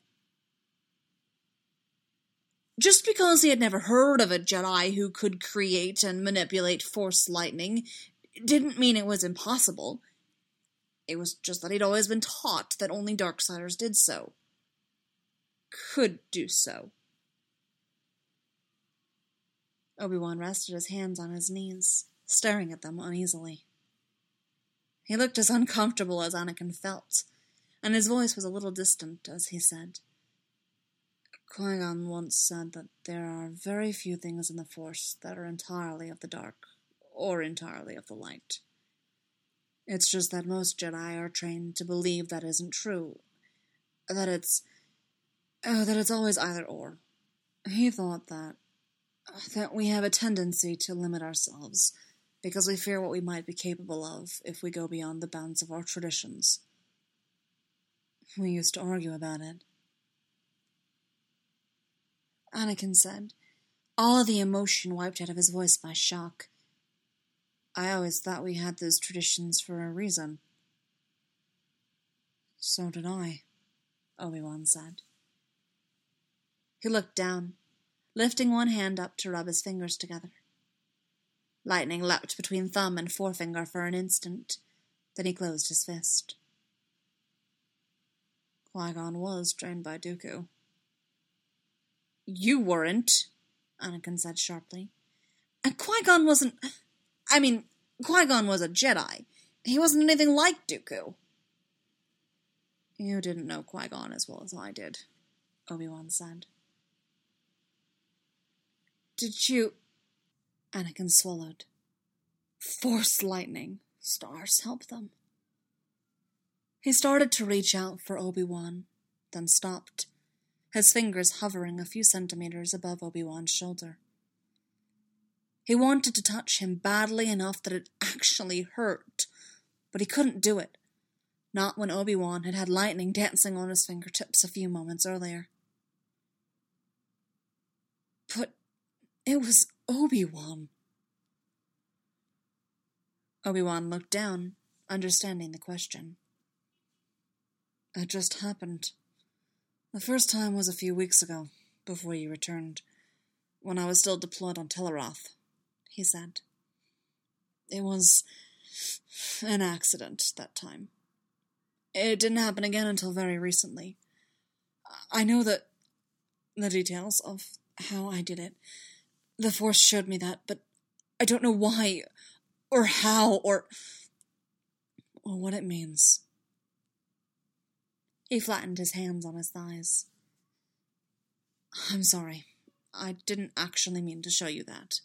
Just because he had never heard of a Jedi who could create and manipulate Force lightning didn't mean it was impossible. It was just that he'd always been taught that only Darksiders did so. Could do so. Obi-Wan rested his hands on his knees, staring at them uneasily. He looked as uncomfortable as Anakin felt, and his voice was a little distant as he said, "Qui-Gon once said that there are very few things in the Force that are entirely of the dark, or entirely of the light. It's just that most Jedi are trained to believe that isn't true, that it's always either or. He thought that we have a tendency to limit ourselves, because we fear what we might be capable of if we go beyond the bounds of our traditions. We used to argue about it." Anakin said, all the emotion wiped out of his voice by shock. "I always thought we had those traditions for a reason." "So did I," Obi-Wan said. He looked down, lifting one hand up to rub his fingers together. Lightning leapt between thumb and forefinger for an instant, then he closed his fist. Qui-Gon was trained by Dooku. "You weren't," Anakin said sharply. "And Qui-Gon wasn't... Qui-Gon was a Jedi. He wasn't anything like Dooku." "You didn't know Qui-Gon as well as I did," Obi-Wan said. "Did you..." Anakin swallowed. "Force lightning. Stars help them." He started to reach out for Obi-Wan, then stopped, his fingers hovering a few centimeters above Obi-Wan's shoulder. He wanted to touch him badly enough that it actually hurt, but he couldn't do it, not when Obi-Wan had had lightning dancing on his fingertips a few moments earlier. But it was Obi-Wan. Obi-Wan looked down, understanding the question. "It just happened. The first time was a few weeks ago, before you returned, when I was still deployed on Teleroth," he said. "It was an accident that time. It didn't happen again until very recently. I know the details of how I did it. The Force showed me that, but I don't know why, or how, or what it means." He flattened his hands on his thighs. "I'm sorry. I didn't actually mean to show you that."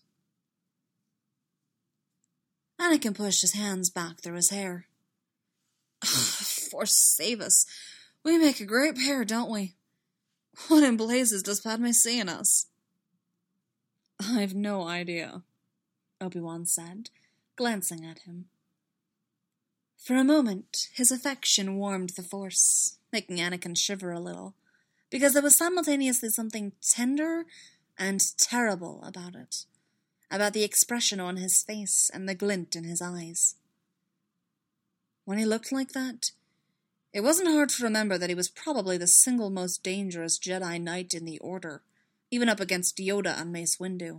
Anakin pushed his hands back through his hair. "Force save us. We make a great pair, don't we? What in blazes does Padme see in us? I've no idea, Obi-Wan said, glancing at him. For a moment, his affection warmed the Force, making Anakin shiver a little, because there was simultaneously something tender and terrible about it, about the expression on his face and the glint in his eyes. When he looked like that, it wasn't hard to remember that he was probably the single most dangerous Jedi Knight in the Order, even up against Yoda and Mace Windu.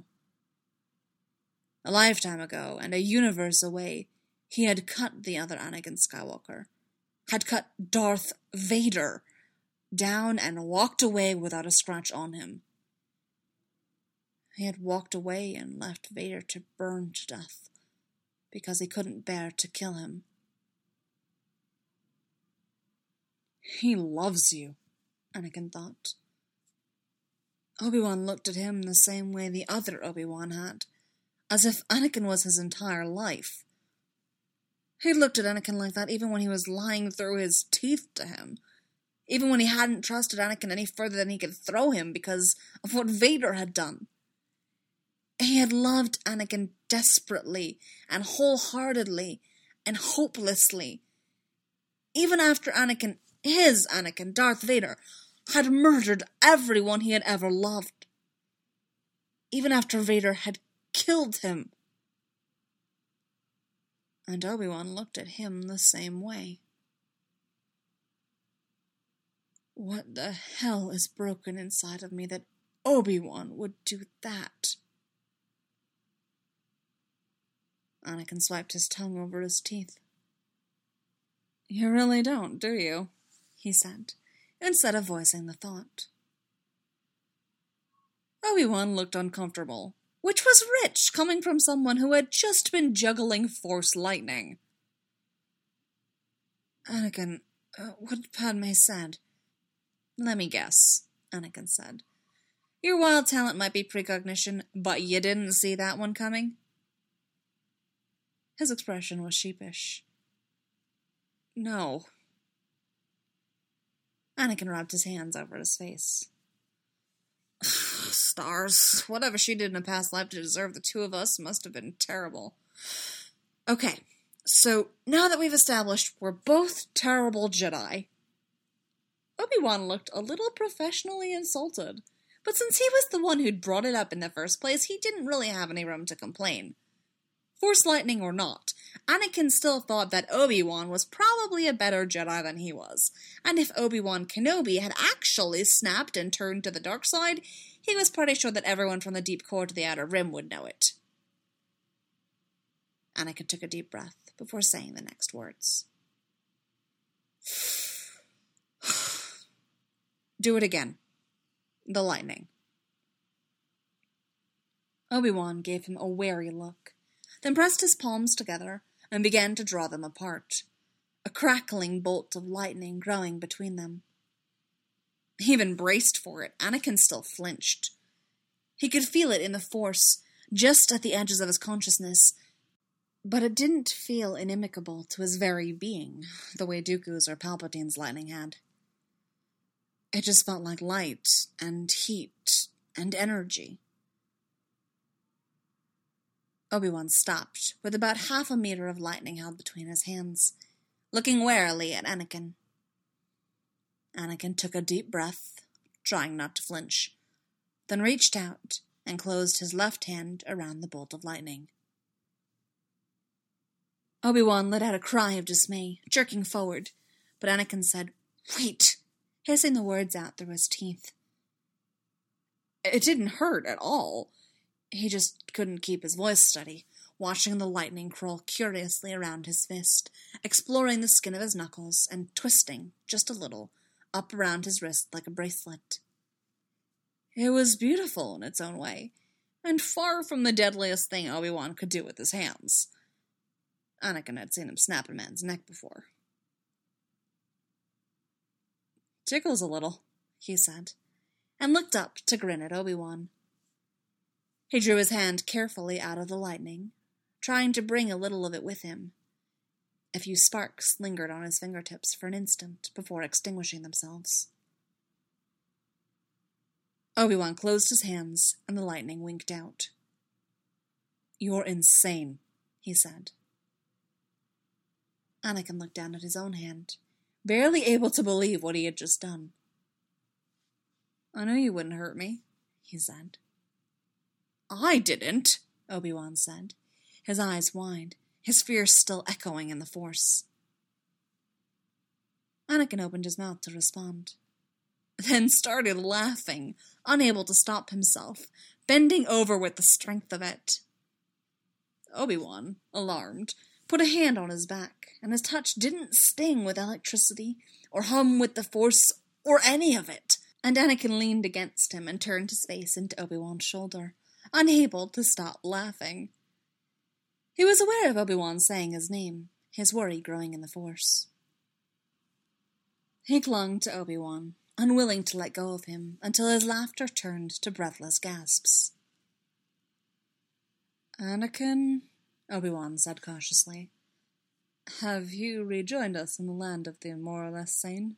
A lifetime ago, and a universe away, he had cut the other Anakin Skywalker, had cut Darth Vader down and walked away without a scratch on him. He had walked away and left Vader to burn to death, because he couldn't bear to kill him. He loves you, Anakin thought. Obi-Wan looked at him the same way the other Obi-Wan had, as if Anakin was his entire life. He'd looked at Anakin like that even when he was lying through his teeth to him, even when he hadn't trusted Anakin any further than he could throw him because of what Vader had done. He had loved Anakin desperately and wholeheartedly and hopelessly, even after Anakin, Darth Vader, had murdered everyone he had ever loved. Even after Vader had killed him. And Obi-Wan looked at him the same way. What the hell is broken inside of me that Obi-Wan would do that? Anakin swiped his tongue over his teeth. You really don't, do you? He said, instead of voicing the thought. Obi-Wan looked uncomfortable, which was rich coming from someone who had just been juggling Force lightning. Anakin, what Padme said? Let me guess, Anakin said. Your wild talent might be precognition, but you didn't see that one coming? His expression was sheepish. No. Anakin rubbed his hands over his face. Stars. Whatever she did in a past life to deserve the two of us must have been terrible. Okay, so now that we've established we're both terrible Jedi, Obi-Wan looked a little professionally insulted, but since he was the one who'd brought it up in the first place, he didn't really have any room to complain. Force lightning or not, Anakin still thought that Obi-Wan was probably a better Jedi than he was, and if Obi-Wan Kenobi had actually snapped and turned to the dark side, he was pretty sure that everyone from the deep core to the outer rim would know it. Anakin took a deep breath before saying the next words. Do it again. The lightning. Obi-Wan gave him a wary look, then pressed his palms together and began to draw them apart, a crackling bolt of lightning growing between them. He even braced for it. Anakin still flinched. He could feel it in the Force, just at the edges of his consciousness, but it didn't feel inimical to his very being, the way Dooku's or Palpatine's lightning had. It just felt like light and heat and energy. Obi-Wan stopped, with about half a meter of lightning held between his hands, looking warily at Anakin. Anakin took a deep breath, trying not to flinch, then reached out and closed his left hand around the bolt of lightning. Obi-Wan let out a cry of dismay, jerking forward, but Anakin said, "Wait," hissing the words out through his teeth. It didn't hurt at all. He just couldn't keep his voice steady, watching the lightning crawl curiously around his fist, exploring the skin of his knuckles, and twisting, just a little, up around his wrist like a bracelet. It was beautiful in its own way, and far from the deadliest thing Obi-Wan could do with his hands. Anakin had seen him snap a man's neck before. "Tickles a little," he said, and looked up to grin at Obi-Wan. He drew his hand carefully out of the lightning, trying to bring a little of it with him. A few sparks lingered on his fingertips for an instant before extinguishing themselves. Obi-Wan closed his hands, and the lightning winked out. "You're insane," he said. Anakin looked down at his own hand, barely able to believe what he had just done. "I knew you wouldn't hurt me," he said. "I didn't," Obi-Wan said, his eyes wide, his fear still echoing in the Force. Anakin opened his mouth to respond, then started laughing, unable to stop himself, bending over with the strength of it. Obi-Wan, alarmed, put a hand on his back, and his touch didn't sting with electricity, or hum with the Force, or any of it, and Anakin leaned against him and turned his face into Obi-Wan's shoulder, unable to stop laughing. He was aware of Obi-Wan saying his name, his worry growing in the Force. He clung to Obi-Wan, unwilling to let go of him, until his laughter turned to breathless gasps. "Anakin," Obi-Wan said cautiously, "have you rejoined us in the land of the more or less sane?"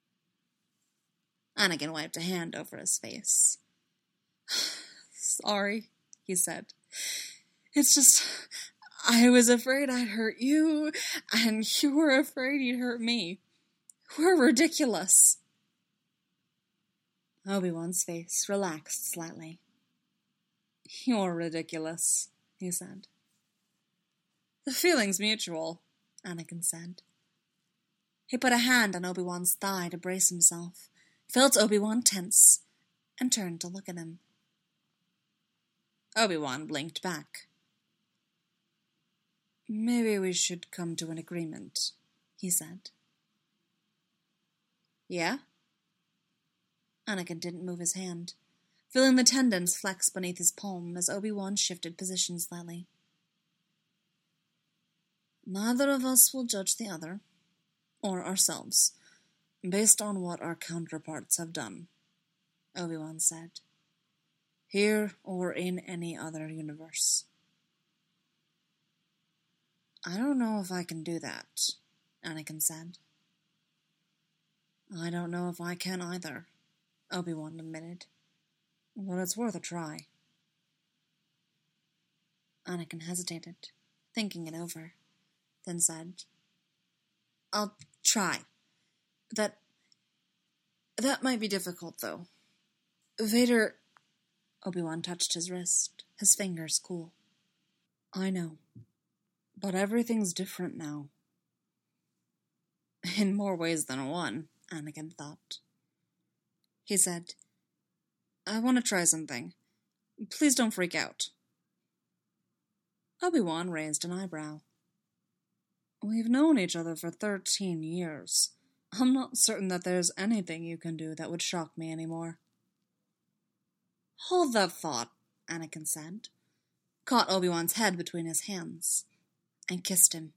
Anakin wiped a hand over his face. "Sorry," he said. "It's just, I was afraid I'd hurt you, and you were afraid you'd hurt me. We're ridiculous." Obi-Wan's face relaxed slightly. "You're ridiculous," he said. "The feeling's mutual," Anakin said. He put a hand on Obi-Wan's thigh to brace himself, felt Obi-Wan tense, and turned to look at him. Obi-Wan blinked back. "Maybe we should come to an agreement," he said. "Yeah?" Anakin didn't move his hand, feeling the tendons flex beneath his palm as Obi-Wan shifted position slightly. "Neither of us will judge the other, or ourselves, based on what our counterparts have done," Obi-Wan said. "Here or in any other universe." "I don't know if I can do that," Anakin said. "I don't know if I can either," Obi-Wan admitted. "But it's worth a try." Anakin hesitated, thinking it over, then said, "I'll try. That might be difficult, though. Vader—" Obi-Wan touched his wrist, his fingers cool. "I know. But everything's different now." "In more ways than one," Anakin thought. He said, "I want to try something. Please don't freak out." Obi-Wan raised an eyebrow. "We've known each other for 13 years. I'm not certain that there's anything you can do that would shock me anymore." "Hold that thought," Anakin said, caught Obi-Wan's head between his hands, and kissed him.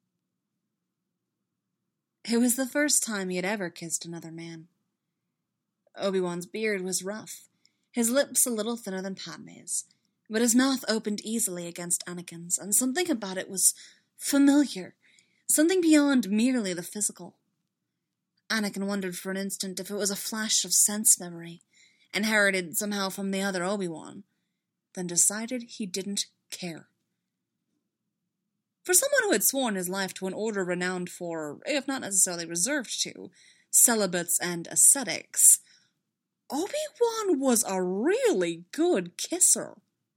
It was the first time he had ever kissed another man. Obi-Wan's beard was rough, his lips a little thinner than Padme's, but his mouth opened easily against Anakin's, and something about it was familiar, something beyond merely the physical. Anakin wondered for an instant if it was a flash of sense memory, inherited somehow from the other Obi-Wan, then decided he didn't care. For someone who had sworn his life to an order renowned for, if not necessarily reserved to, celibates and ascetics, Obi-Wan was a really good kisser.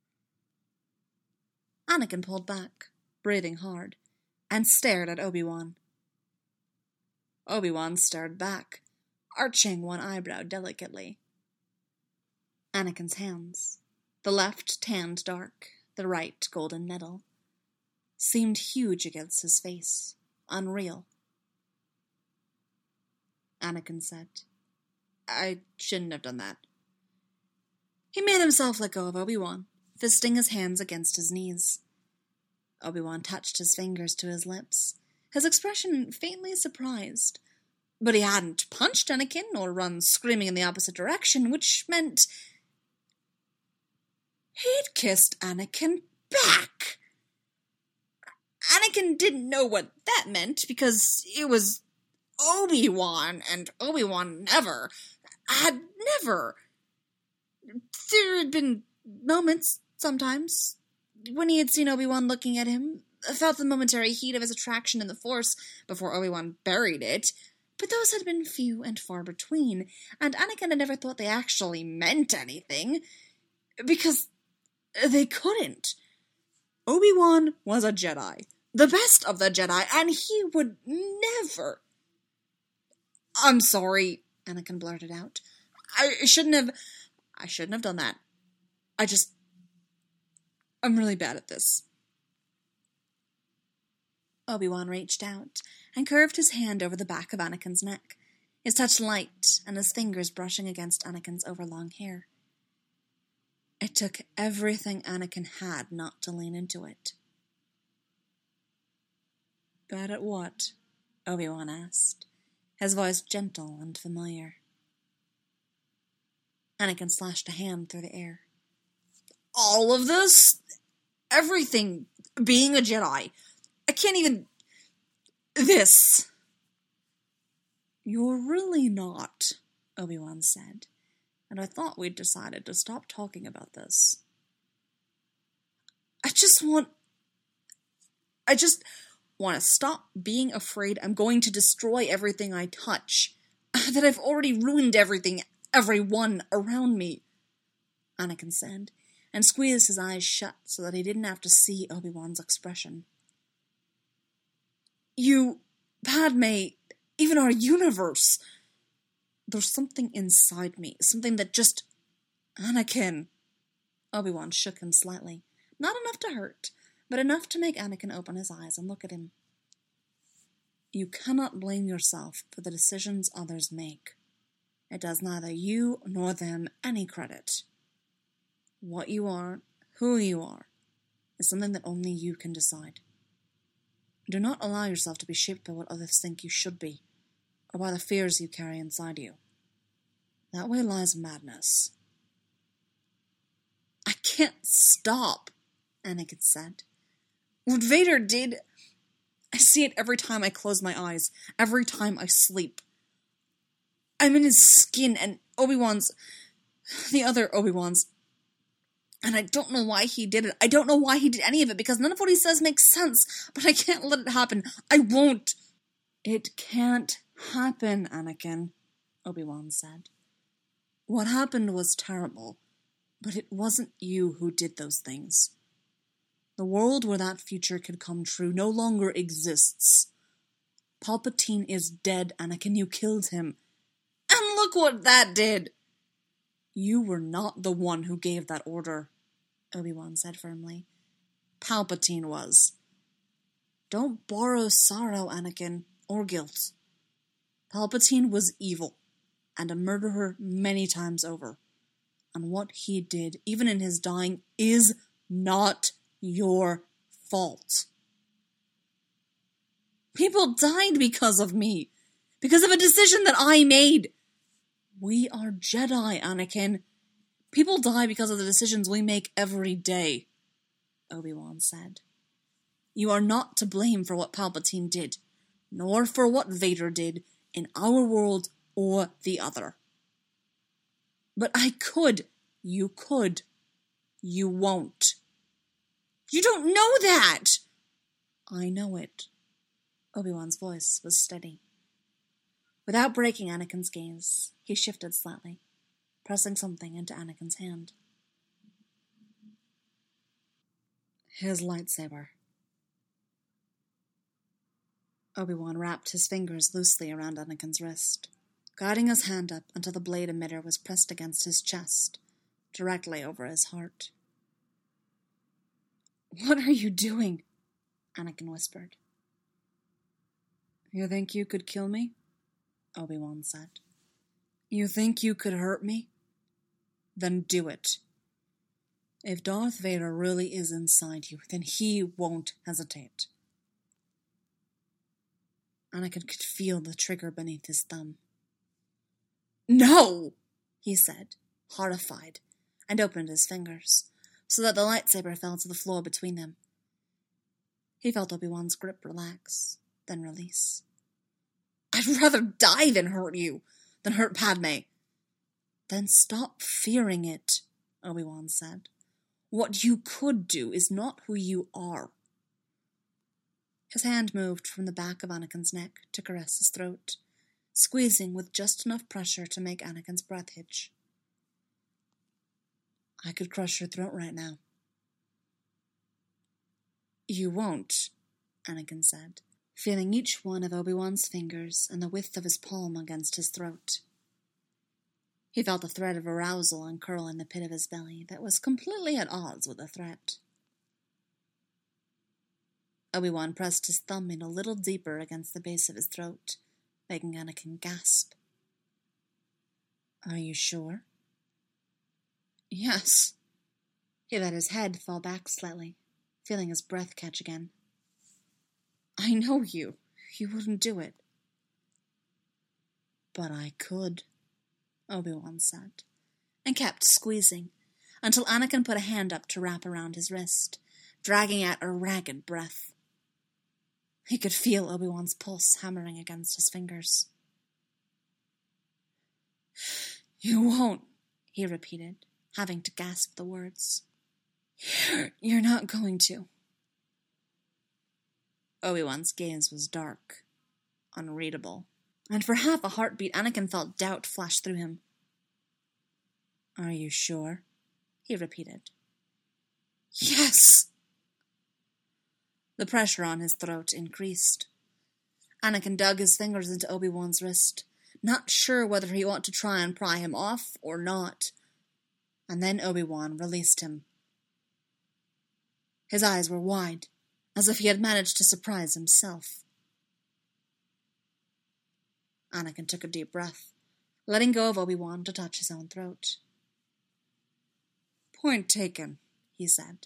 Anakin pulled back, breathing hard, and stared at Obi-Wan. Obi-Wan stared back, arching one eyebrow delicately. Anakin's hands, the left tanned dark, the right golden nettle, seemed huge against his face, unreal. Anakin said, "I shouldn't have done that." He made himself let go of Obi-Wan, fisting his hands against his knees. Obi-Wan touched his fingers to his lips, his expression faintly surprised. But he hadn't punched Anakin or run screaming in the opposite direction, which meant he'd kissed Anakin back. Anakin didn't know what that meant because it was Obi-Wan, and Obi-Wan had never. There had been moments, sometimes, when he had seen Obi-Wan looking at him, felt the momentary heat of his attraction in the Force before Obi-Wan buried it, but those had been few and far between, and Anakin had never thought they actually meant anything, because they couldn't. Obi-Wan was a Jedi, the best of the Jedi, and he would never... "I'm sorry," Anakin blurted out. I shouldn't have done that. I'm really bad at this." Obi-Wan reached out and curved his hand over the back of Anakin's neck, his touch light and his fingers brushing against Anakin's overlong hair. It took everything Anakin had not to lean into it. "Bad at what?" Obi-Wan asked, his voice gentle and familiar. Anakin slashed a hand through the air. "All of this? Everything. Being a Jedi. I can't even... This." "You're really not," Obi-Wan said, "and I thought we'd decided to stop talking about this." I just want to stop being afraid I'm going to destroy everything I touch, that I've already ruined everyone around me," Anakin said, and squeezed his eyes shut so that he didn't have to see Obi-Wan's expression. "You, Padme, even our universe. There's something inside me, something that just... Anakin." Obi-Wan shook him slightly, not enough to hurt, but enough to make Anakin open his eyes and look at him. "You cannot blame yourself for the decisions others make. It does neither you nor them any credit. What you are, who you are, is something that only you can decide. Do not allow yourself to be shaped by what others think you should be, or by the fears you carry inside you. That way lies madness." "I can't stop," Anakin said. "What Vader did, I see it every time I close my eyes, every time I sleep. I'm in his skin, and the other Obi-Wans, and I don't know why he did it. I don't know why he did any of it, because none of what he says makes sense, but I can't let it happen. I won't." "It can't happen, Anakin," Obi-Wan said. "What happened was terrible, but it wasn't you who did those things. The world where that future could come true no longer exists. Palpatine is dead, Anakin. You killed him. And look what that did!" "You were not the one who gave that order," Obi-Wan said firmly. "Palpatine was. Don't borrow sorrow, Anakin, or guilt. Palpatine was evil, and a murderer many times over. And what he did, even in his dying, is not your fault. People died because of me, because of a decision that I made. We are Jedi, Anakin. People die because of the decisions we make every day," Obi-Wan said. "You are not to blame for what Palpatine did, nor for what Vader did in our world or the other. But I could. You could. You won't." "You don't know that!" "I know it." Obi-Wan's voice was steady. Without breaking Anakin's gaze, he shifted slightly, pressing something into Anakin's hand. "His lightsaber." Obi-Wan wrapped his fingers loosely around Anakin's wrist, guiding his hand up until the blade emitter was pressed against his chest, directly over his heart. "What are you doing?" Anakin whispered. "You think you could kill me?" Obi-Wan said. "You think you could hurt me? Then do it. If Darth Vader really is inside you, then he won't hesitate." Anakin could feel the trigger beneath his thumb. "No!" he said, horrified, and opened his fingers, so that the lightsaber fell to the floor between them. He felt Obi-Wan's grip relax, then release. I'd rather die than hurt you, than hurt Padme. Then stop fearing it, Obi-Wan said. What you could do is not who you are. His hand moved from the back of Anakin's neck to caress his throat, squeezing with just enough pressure to make Anakin's breath hitch. I could crush your throat right now. You won't, Anakin said, feeling each one of Obi-Wan's fingers and the width of his palm against his throat. He felt a thread of arousal uncurl in the pit of his belly that was completely at odds with the threat. Obi-Wan pressed his thumb in a little deeper against the base of his throat, making Anakin gasp. Are you sure? Yes. He let his head fall back slightly, feeling his breath catch again. I know you. You wouldn't do it. But I could, Obi-Wan said, and kept squeezing, until Anakin put a hand up to wrap around his wrist, dragging out a ragged breath. He could feel Obi-Wan's pulse hammering against his fingers. You won't, he repeated, having to gasp the words. You're not going to. Obi-Wan's gaze was dark, unreadable, and for half a heartbeat Anakin felt doubt flash through him. Are you sure? He repeated. Yes! The pressure on his throat increased. Anakin dug his fingers into Obi-Wan's wrist, not sure whether he ought to try and pry him off or not. And then Obi-Wan released him. His eyes were wide, as if he had managed to surprise himself. Anakin took a deep breath, letting go of Obi-Wan to touch his own throat. Point taken, he said.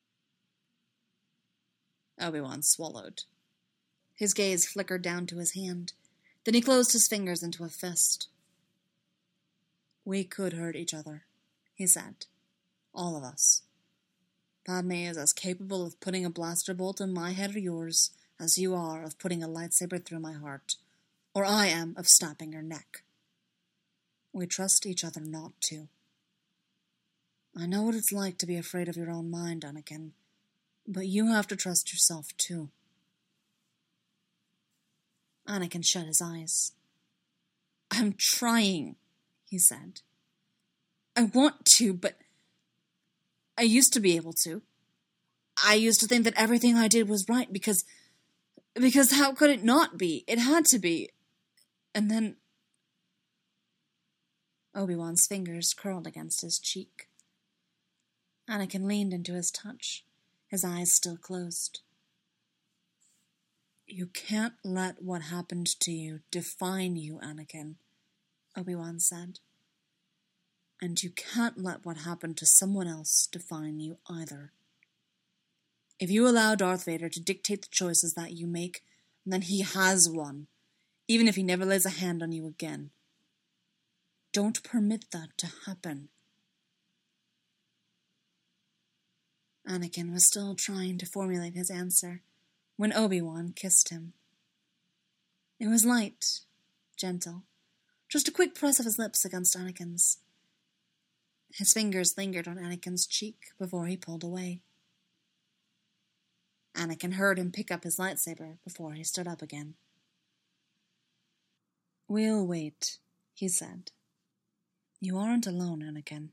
Obi-Wan swallowed. His gaze flickered down to his hand. Then he closed his fingers into a fist. We could hurt each other, he said. All of us. Padme is as capable of putting a blaster bolt in my head or yours as you are of putting a lightsaber through my heart, or I am of snapping your neck. We trust each other not to. I know what it's like to be afraid of your own mind, Anakin, but you have to trust yourself too. Anakin shut his eyes. I'm trying, he said. I want to, but I used to be able to. I used to think that everything I did was right because how could it not be? It had to be. And then Obi-Wan's fingers curled against his cheek. Anakin leaned into his touch, his eyes still closed. You can't let what happened to you define you, Anakin, Obi-Wan said. And you can't let what happened to someone else define you either. If you allow Darth Vader to dictate the choices that you make, then he has won, even if he never lays a hand on you again. Don't permit that to happen. Anakin was still trying to formulate his answer when Obi-Wan kissed him. It was light, gentle, just a quick press of his lips against Anakin's. His fingers lingered on Anakin's cheek before he pulled away. Anakin heard him pick up his lightsaber before he stood up again. We'll wait, he said. You aren't alone, Anakin.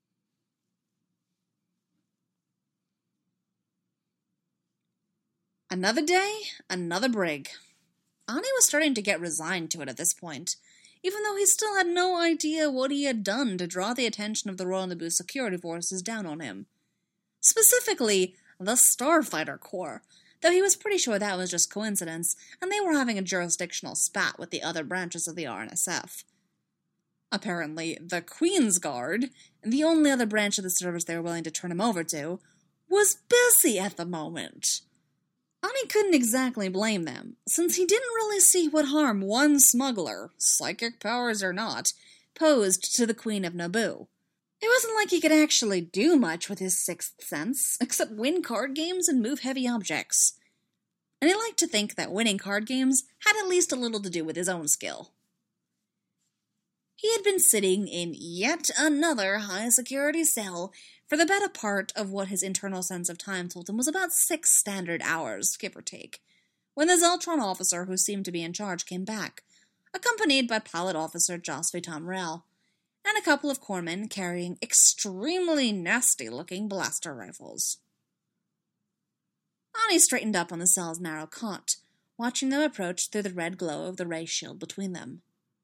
Another day, another brig. Ani was starting to get resigned to it at this point, even though he still had no idea what he had done to draw the attention of the Royal Naboo security forces down on him. Specifically, the Starfighter Corps, though he was pretty sure that was just coincidence, and they were having a jurisdictional spat with the other branches of the RNSF. Apparently, the Queen's Guard, the only other branch of the service they were willing to turn him over to, was busy at the moment. Ani couldn't exactly blame them, since he didn't really see what harm one smuggler, psychic powers or not, posed to the Queen of Naboo. It wasn't like he could actually do much with his sixth sense, except win card games and move heavy objects. and he liked to think that winning card games had at least a little to do with his own skill. He had been sitting in yet another high-security cell for the better part of what his internal sense of time told him was about 6 standard hours, give or take, when the Zeltron officer who seemed to be in charge came back, accompanied by Pilot Officer Josvi Tomrell, and a couple of corpsmen carrying extremely nasty-looking blaster rifles. Ani straightened up on the cell's narrow cot, watching them approach through the red glow of the ray shield between them.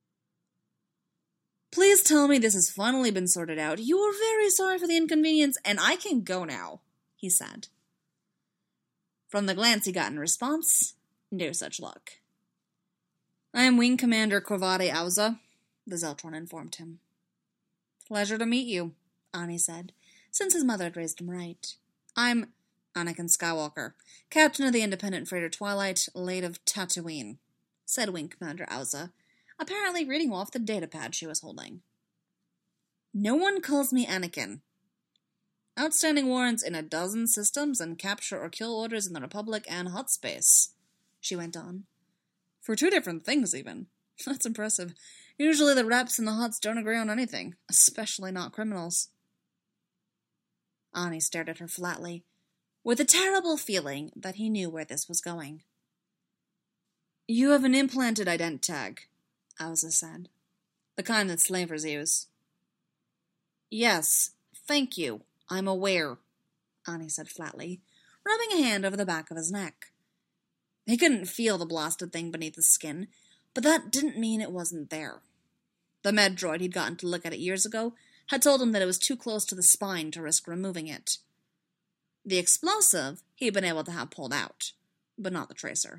"Please tell me this has finally been sorted out. You are very sorry for the inconvenience, and I can go now," he said. From the glance he got in response, no such luck. "I am Wing Commander Corvade Auza," the Zeltron informed him. "Pleasure to meet you," Ani said, since his mother had raised him right. "I'm Anakin Skywalker, captain of the independent freighter Twilight, late of Tatooine," said Wing Commander Auza, apparently reading off the datapad she was holding. "No one calls me Anakin. Outstanding warrants in 12 systems and capture or kill orders in the Republic and Hut space," she went on. "For 2 different things, even. That's impressive. Usually the reps and the Huts don't agree on anything, especially not criminals." Ani stared at her flatly, with a terrible feeling that he knew where this was going. "You have an implanted ident tag," Auza said. "The kind that slavers use." "Yes, thank you. I'm aware," Ani said flatly, rubbing a hand over the back of his neck. He couldn't feel the blasted thing beneath his skin, but that didn't mean it wasn't there. The med droid he'd gotten to look at it years ago had told him that it was too close to the spine to risk removing it. The explosive he'd been able to have pulled out, but not the tracer.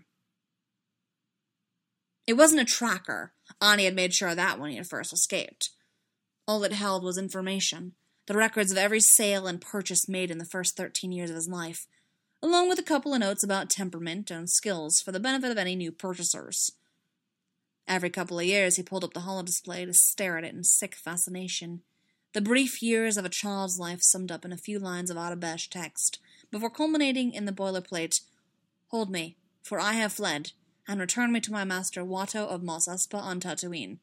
It wasn't a tracker. Ani had made sure of that when he had first escaped. All it held was information, the records of every sale and purchase made in the first 13 years of his life, along with a couple of notes about temperament and skills for the benefit of any new purchasers. Every couple of years he pulled up the holodisplay to stare at it in sick fascination, the brief years of a child's life summed up in a few lines of Autobash text, before culminating in the boilerplate, "Hold me, for I have fled, and return me to my master Watto of Mos Espa on Tatooine."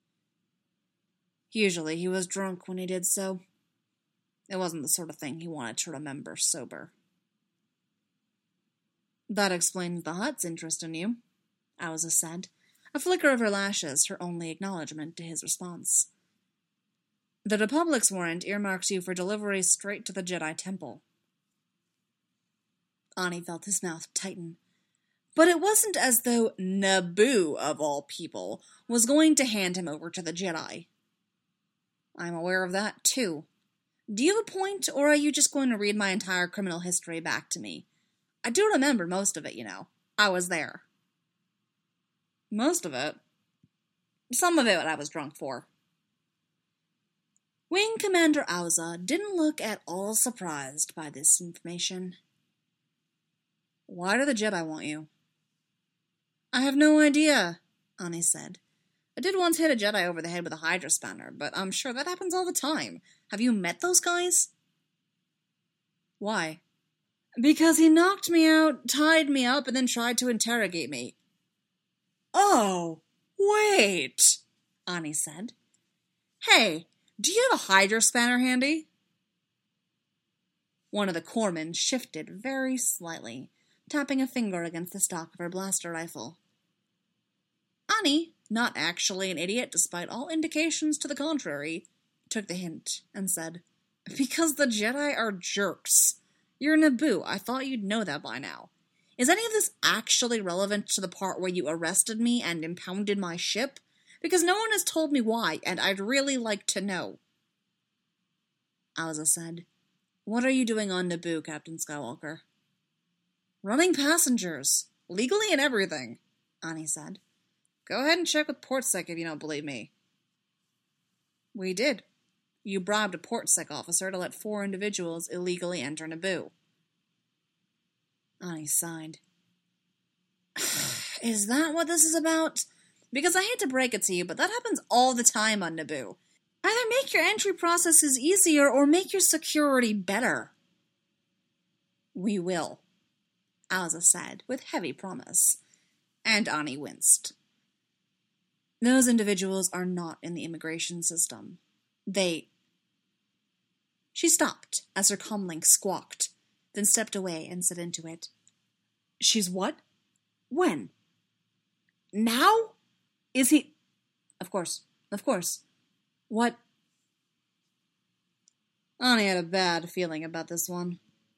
Usually he was drunk when he did so. It wasn't the sort of thing he wanted to remember sober. "That explains the Hutt's interest in you," Auza said, a flicker of her lashes her only acknowledgement to his response. "The Republic's warrant earmarks you for delivery straight to the Jedi Temple." Ani felt his mouth tighten. But it wasn't as though Naboo, of all people, was going to hand him over to the Jedi. "I'm aware of that, too. Do you have a point, or are you just going to read my entire criminal history back to me? I do remember most of it, you know. I was there." "Most of it?" "Some of it I was drunk for." Wing Commander Auza didn't look at all surprised by this information. "Why do the Jedi want you?" "I have no idea," Ani said. "I did once hit a Jedi over the head with a Hydra spanner, but I'm sure that happens all the time. Have you met those guys?" "Why?" "Because he knocked me out, tied me up, and then tried to interrogate me." "Oh, wait," Ani said. "Hey, do you have a Hydra spanner handy?" One of the corpsmen shifted very slightly, tapping a finger against the stock of her blaster rifle. Ani, not actually an idiot despite all indications to the contrary, took the hint and said, "Because the Jedi are jerks. You're Naboo. I thought you'd know that by now. Is any of this actually relevant to the part where you arrested me and impounded my ship? Because no one has told me why, and I'd really like to know." Auza said, "What are you doing on Naboo, Captain Skywalker?" "Running passengers. Legally and everything," Ani said. "Go ahead and check with PortSec if you don't believe me." "We did. You bribed a PortSec officer to let 4 individuals illegally enter Naboo." Ani sighed. "Is that what this is about? Because I hate to break it to you, but that happens all the time on Naboo. Either make your entry processes easier or make your security better." "We will." Alza said, with heavy promise, and Ani winced. Those individuals are not in the immigration system. She stopped as her comlink squawked, then stepped away and set into it. She's what? When? Now? Is he... Of course. What? Ani had a bad feeling about this one.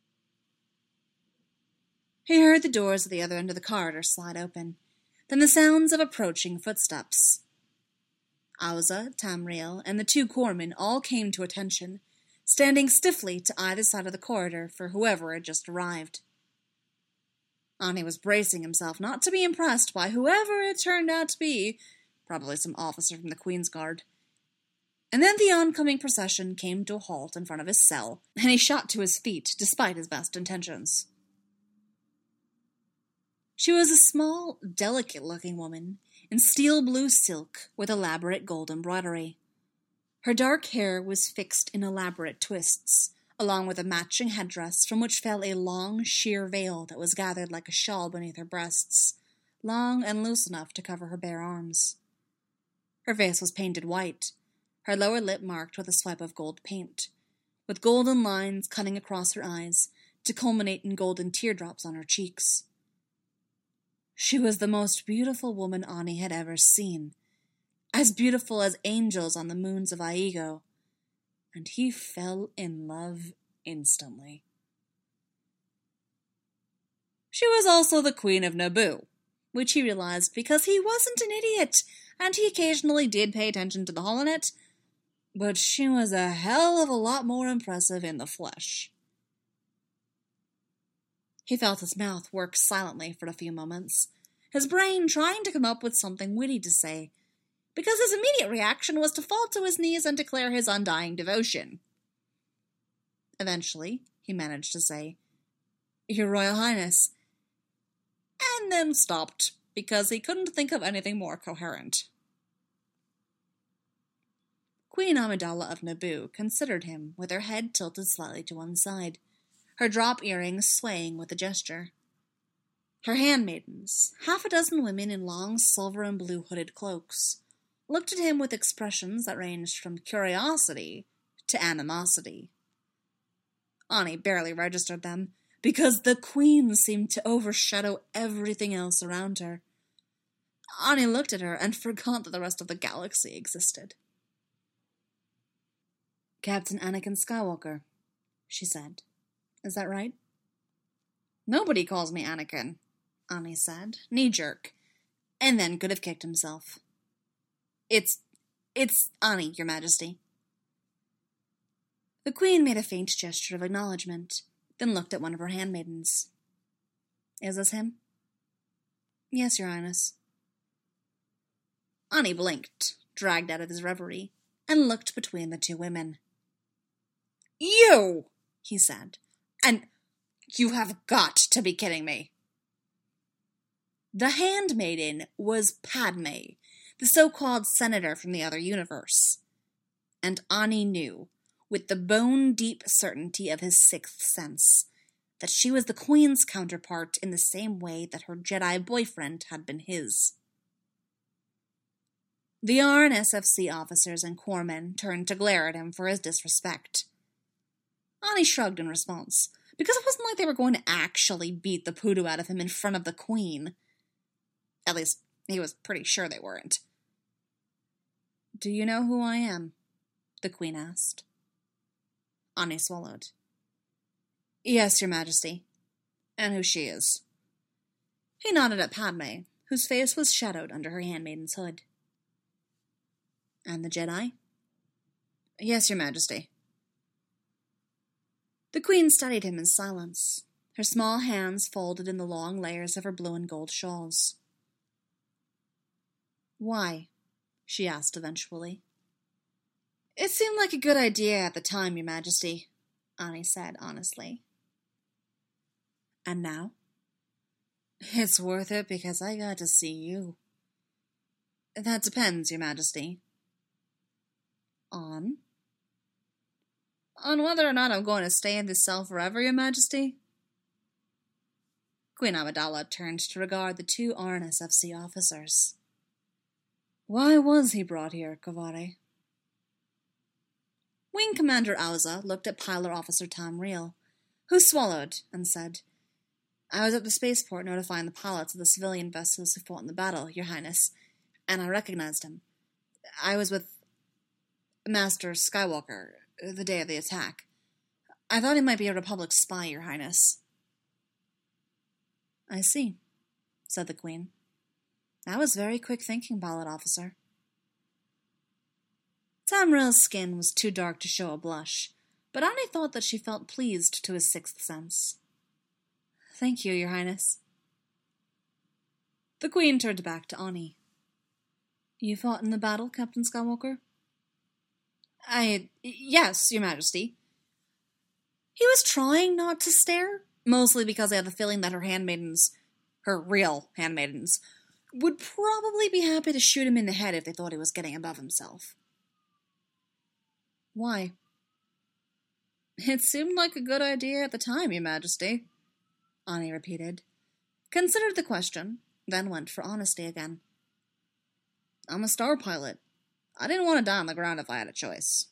He heard the doors at the other end of the corridor slide open, then the sounds of approaching footsteps. Auza, Tamriel, and the 2 corpsmen all came to attention, standing stiffly to either side of the corridor for whoever had just arrived. Ani was bracing himself not to be impressed by whoever it turned out to be, probably some officer from the Queen's Guard. And then the oncoming procession came to a halt in front of his cell, and he shot to his feet despite his best intentions. She was a small, delicate-looking woman in steel-blue silk with elaborate gold embroidery. Her dark hair was fixed in elaborate twists, along with a matching headdress from which fell a long, sheer veil that was gathered like a shawl beneath her breasts, long and loose enough to cover her bare arms. Her face was painted white, her lower lip marked with a swipe of gold paint, with golden lines cutting across her eyes to culminate in golden teardrops on her cheeks. She was the most beautiful woman Ani had ever seen, as beautiful as angels on the moons of Aigo, and he fell in love instantly. She was also the Queen of Naboo, which he realized because he wasn't an idiot, and he occasionally did pay attention to the holonet, but she was a hell of a lot more impressive in the flesh. He felt his mouth work silently for a few moments, his brain trying to come up with something witty to say, because his immediate reaction was to fall to his knees and declare his undying devotion. Eventually, he managed to say, "Your Royal Highness," and then stopped, because he couldn't think of anything more coherent. Queen Amidala of Naboo considered him with her head tilted slightly to one side, her drop earrings swaying with a gesture. Her handmaidens, 6 women in long silver and blue hooded cloaks, looked at him with expressions that ranged from curiosity to animosity. Ani barely registered them, because the Queen seemed to overshadow everything else around her. Ani looked at her and forgot that the rest of the galaxy existed. "Captain Anakin Skywalker," she said. "Is that right?" "Nobody calls me Anakin," Ani said, knee-jerk, and then could have kicked himself. It's Ani, Your Majesty." The Queen made a faint gesture of acknowledgement, then looked at one of her handmaidens. "Is this him?" "Yes, Your Highness." Ani blinked, dragged out of his reverie, and looked between the 2 women. "You!" he said. "And you have got to be kidding me." The handmaiden was Padme, the so-called senator from the other universe. And Ani knew, with the bone-deep certainty of his 6th sense, that she was the Queen's counterpart in the same way that her Jedi boyfriend had been his. The RNSFC officers and corpsmen turned to glare at him for his disrespect. Ani shrugged in response, because it wasn't like they were going to actually beat the poodoo out of him in front of the Queen. At least, he was pretty sure they weren't. "Do you know who I am?" the Queen asked. Ani swallowed. "Yes, Your Majesty. And who she is." He nodded at Padme, whose face was shadowed under her handmaiden's hood. "And the Jedi?" "Yes, Your Majesty." The Queen studied him in silence, her small hands folded in the long layers of her blue and gold shawls. "Why?" she asked eventually. "It seemed like a good idea at the time, Your Majesty," Ani said honestly. "And now?" "It's worth it because I got to see you." "That depends, Your Majesty." "On?" "On whether or not I'm going to stay in this cell forever, Your Majesty." Queen Amidala turned to regard the two RNSFC officers. Why was he brought here, Kavare? Wing Commander Auza looked at Pilot Officer Tom Reel, who swallowed and said, I was at the spaceport notifying the pilots of the civilian vessels who fought in the battle, Your Highness, and I recognized him. I was with Master Skywalker the day of the attack. I thought he might be a Republic spy, Your Highness. I see, said the Queen. That was very quick thinking, Pilot Officer. Tom Reel's skin was too dark to show a blush, but Ani thought that she felt pleased to his sixth sense. Thank you, Your Highness. The Queen turned back to Ani. You fought in the battle, Captain Skywalker? Yes, Your Majesty. He was trying not to stare, mostly because I had the feeling that her real handmaidens, would probably be happy to shoot him in the head if they thought he was getting above himself. Why? It seemed like a good idea at the time, Your Majesty, Ani repeated, considered the question, then went for honesty again. I'm a star pilot. I didn't want to die on the ground if I had a choice.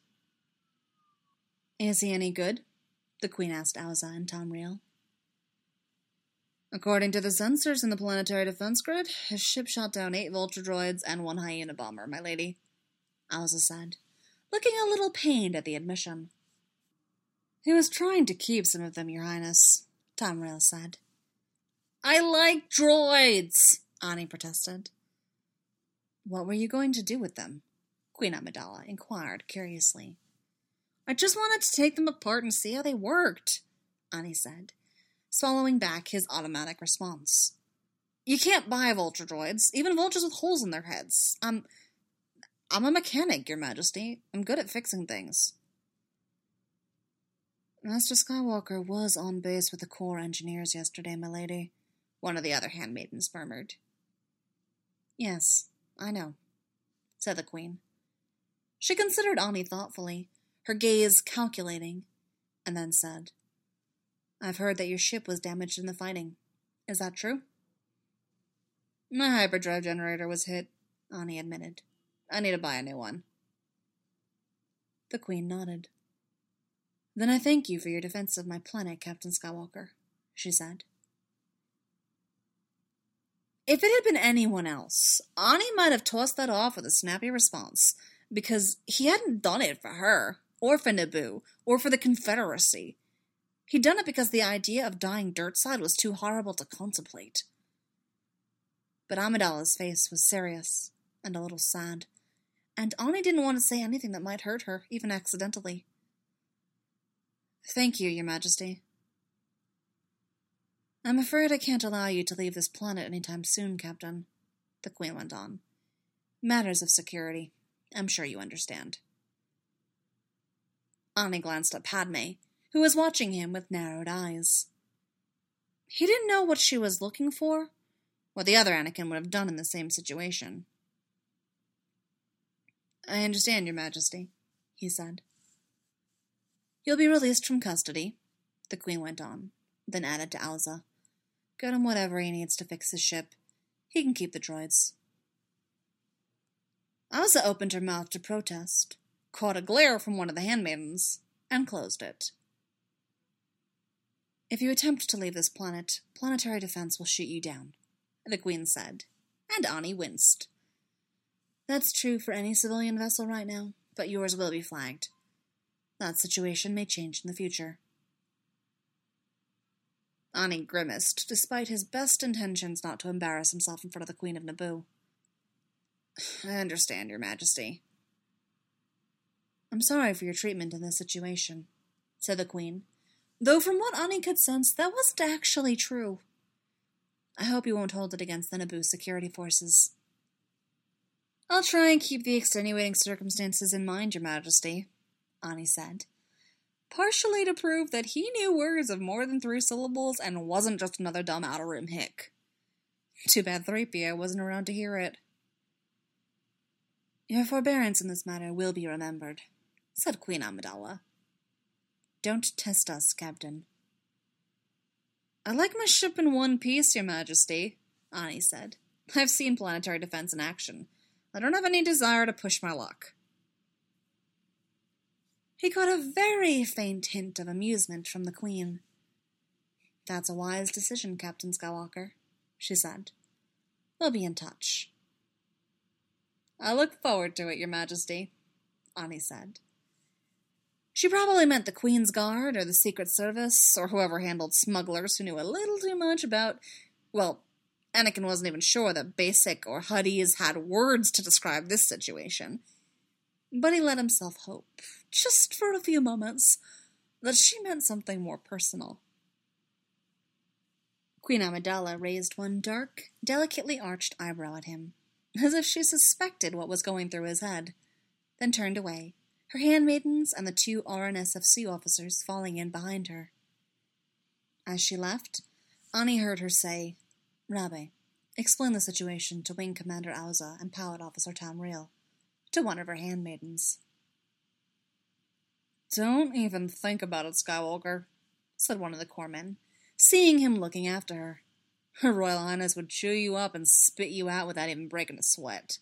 Is he any good? The Queen asked Auza and Tom Reel. According to the sensors in the planetary defense grid, his ship shot down 8 Vulture droids and 1 Hyena bomber, my lady, Auza said, looking a little pained at the admission. He was trying to keep some of them, Your Highness, Tom Reel said. I like droids, Ani protested. What were you going to do with them? Queen Amidala inquired curiously. I just wanted to take them apart and see how they worked, Ani said, swallowing back his automatic response. You can't buy Vulture droids, even Vultures with holes in their heads. I'm a mechanic, Your Majesty. I'm good at fixing things. Master Skywalker was on base with the Corps engineers yesterday, my lady, one of the other handmaidens murmured. Yes, I know, said the Queen. She considered Ani thoughtfully, her gaze calculating, and then said, I've heard that your ship was damaged in the fighting. Is that true? My hyperdrive generator was hit, Ani admitted. I need to buy a new one. The Queen nodded. Then I thank you for your defense of my planet, Captain Skywalker, she said. If it had been anyone else, Ani might have tossed that off with a snappy response, because he hadn't done it for her, or for Naboo, or for the Confederacy. He'd done it because the idea of dying dirtside was too horrible to contemplate. But Amidala's face was serious and a little sad, and Ani didn't want to say anything that might hurt her, even accidentally. Thank you, Your Majesty. I'm afraid I can't allow you to leave this planet anytime soon, Captain, the Queen went on. Matters of security. I'm sure you understand. Ani glanced at Padme, who was watching him with narrowed eyes. He didn't know what she was looking for, what the other Anakin would have done in the same situation. I understand, Your Majesty, he said. You'll be released from custody, the Queen went on, then added to Auza. Get him whatever he needs to fix his ship. He can keep the droids. Auza opened her mouth to protest, caught a glare from one of the handmaidens, and closed it. If you attempt to leave this planet, planetary defense will shoot you down, the Queen said, and Ani winced. That's true for any civilian vessel right now, but yours will be flagged. That situation may change in the future. Ani grimaced, despite his best intentions not to embarrass himself in front of the Queen of Naboo. I understand, Your Majesty. I'm sorry for your treatment in this situation, said the Queen, though from what Ani could sense, that wasn't actually true. I hope you won't hold it against the Naboo security forces. I'll try and keep the extenuating circumstances in mind, Your Majesty, Ani said, partially to prove that he knew words of more than 3 syllables and wasn't just another dumb outer-room hick. Too bad 3PO wasn't around to hear it. Your forbearance in this matter will be remembered, said Queen Amidala. Don't test us, Captain. I like my ship in one piece, Your Majesty, Ani said. I've seen planetary defense in action. I don't have any desire to push my luck. He got a very faint hint of amusement from the Queen. That's a wise decision, Captain Skywalker, she said. We'll be in touch. I look forward to it, Your Majesty, Ani said. She probably meant the Queen's Guard or the Secret Service or whoever handled smugglers who knew a little too much about, well, Anakin wasn't even sure that Basic or Huttese had words to describe this situation. But he let himself hope, just for a few moments, that she meant something more personal. Queen Amidala raised one dark, delicately arched eyebrow at him, as if she suspected what was going through his head, then turned away, her handmaidens and the 2 RNSFC officers falling in behind her. As she left, Ani heard her say, Rabbi, explain the situation to Wing Commander Auza and Pilot Officer Tamriel, to one of her handmaidens. Don't even think about it, Skywalker, said one of the corpsmen, seeing him looking after her. Her Royal Highness would chew you up and spit you out without even breaking a sweat.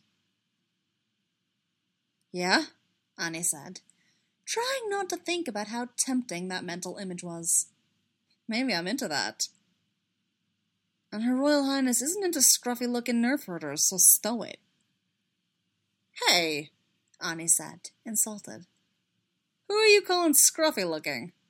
Yeah? Ani said, trying not to think about how tempting that mental image was. Maybe I'm into that. And Her Royal Highness isn't into scruffy-looking nerf herders, so stow it. Hey, Ani said, insulted. Who are you calling scruffy-looking?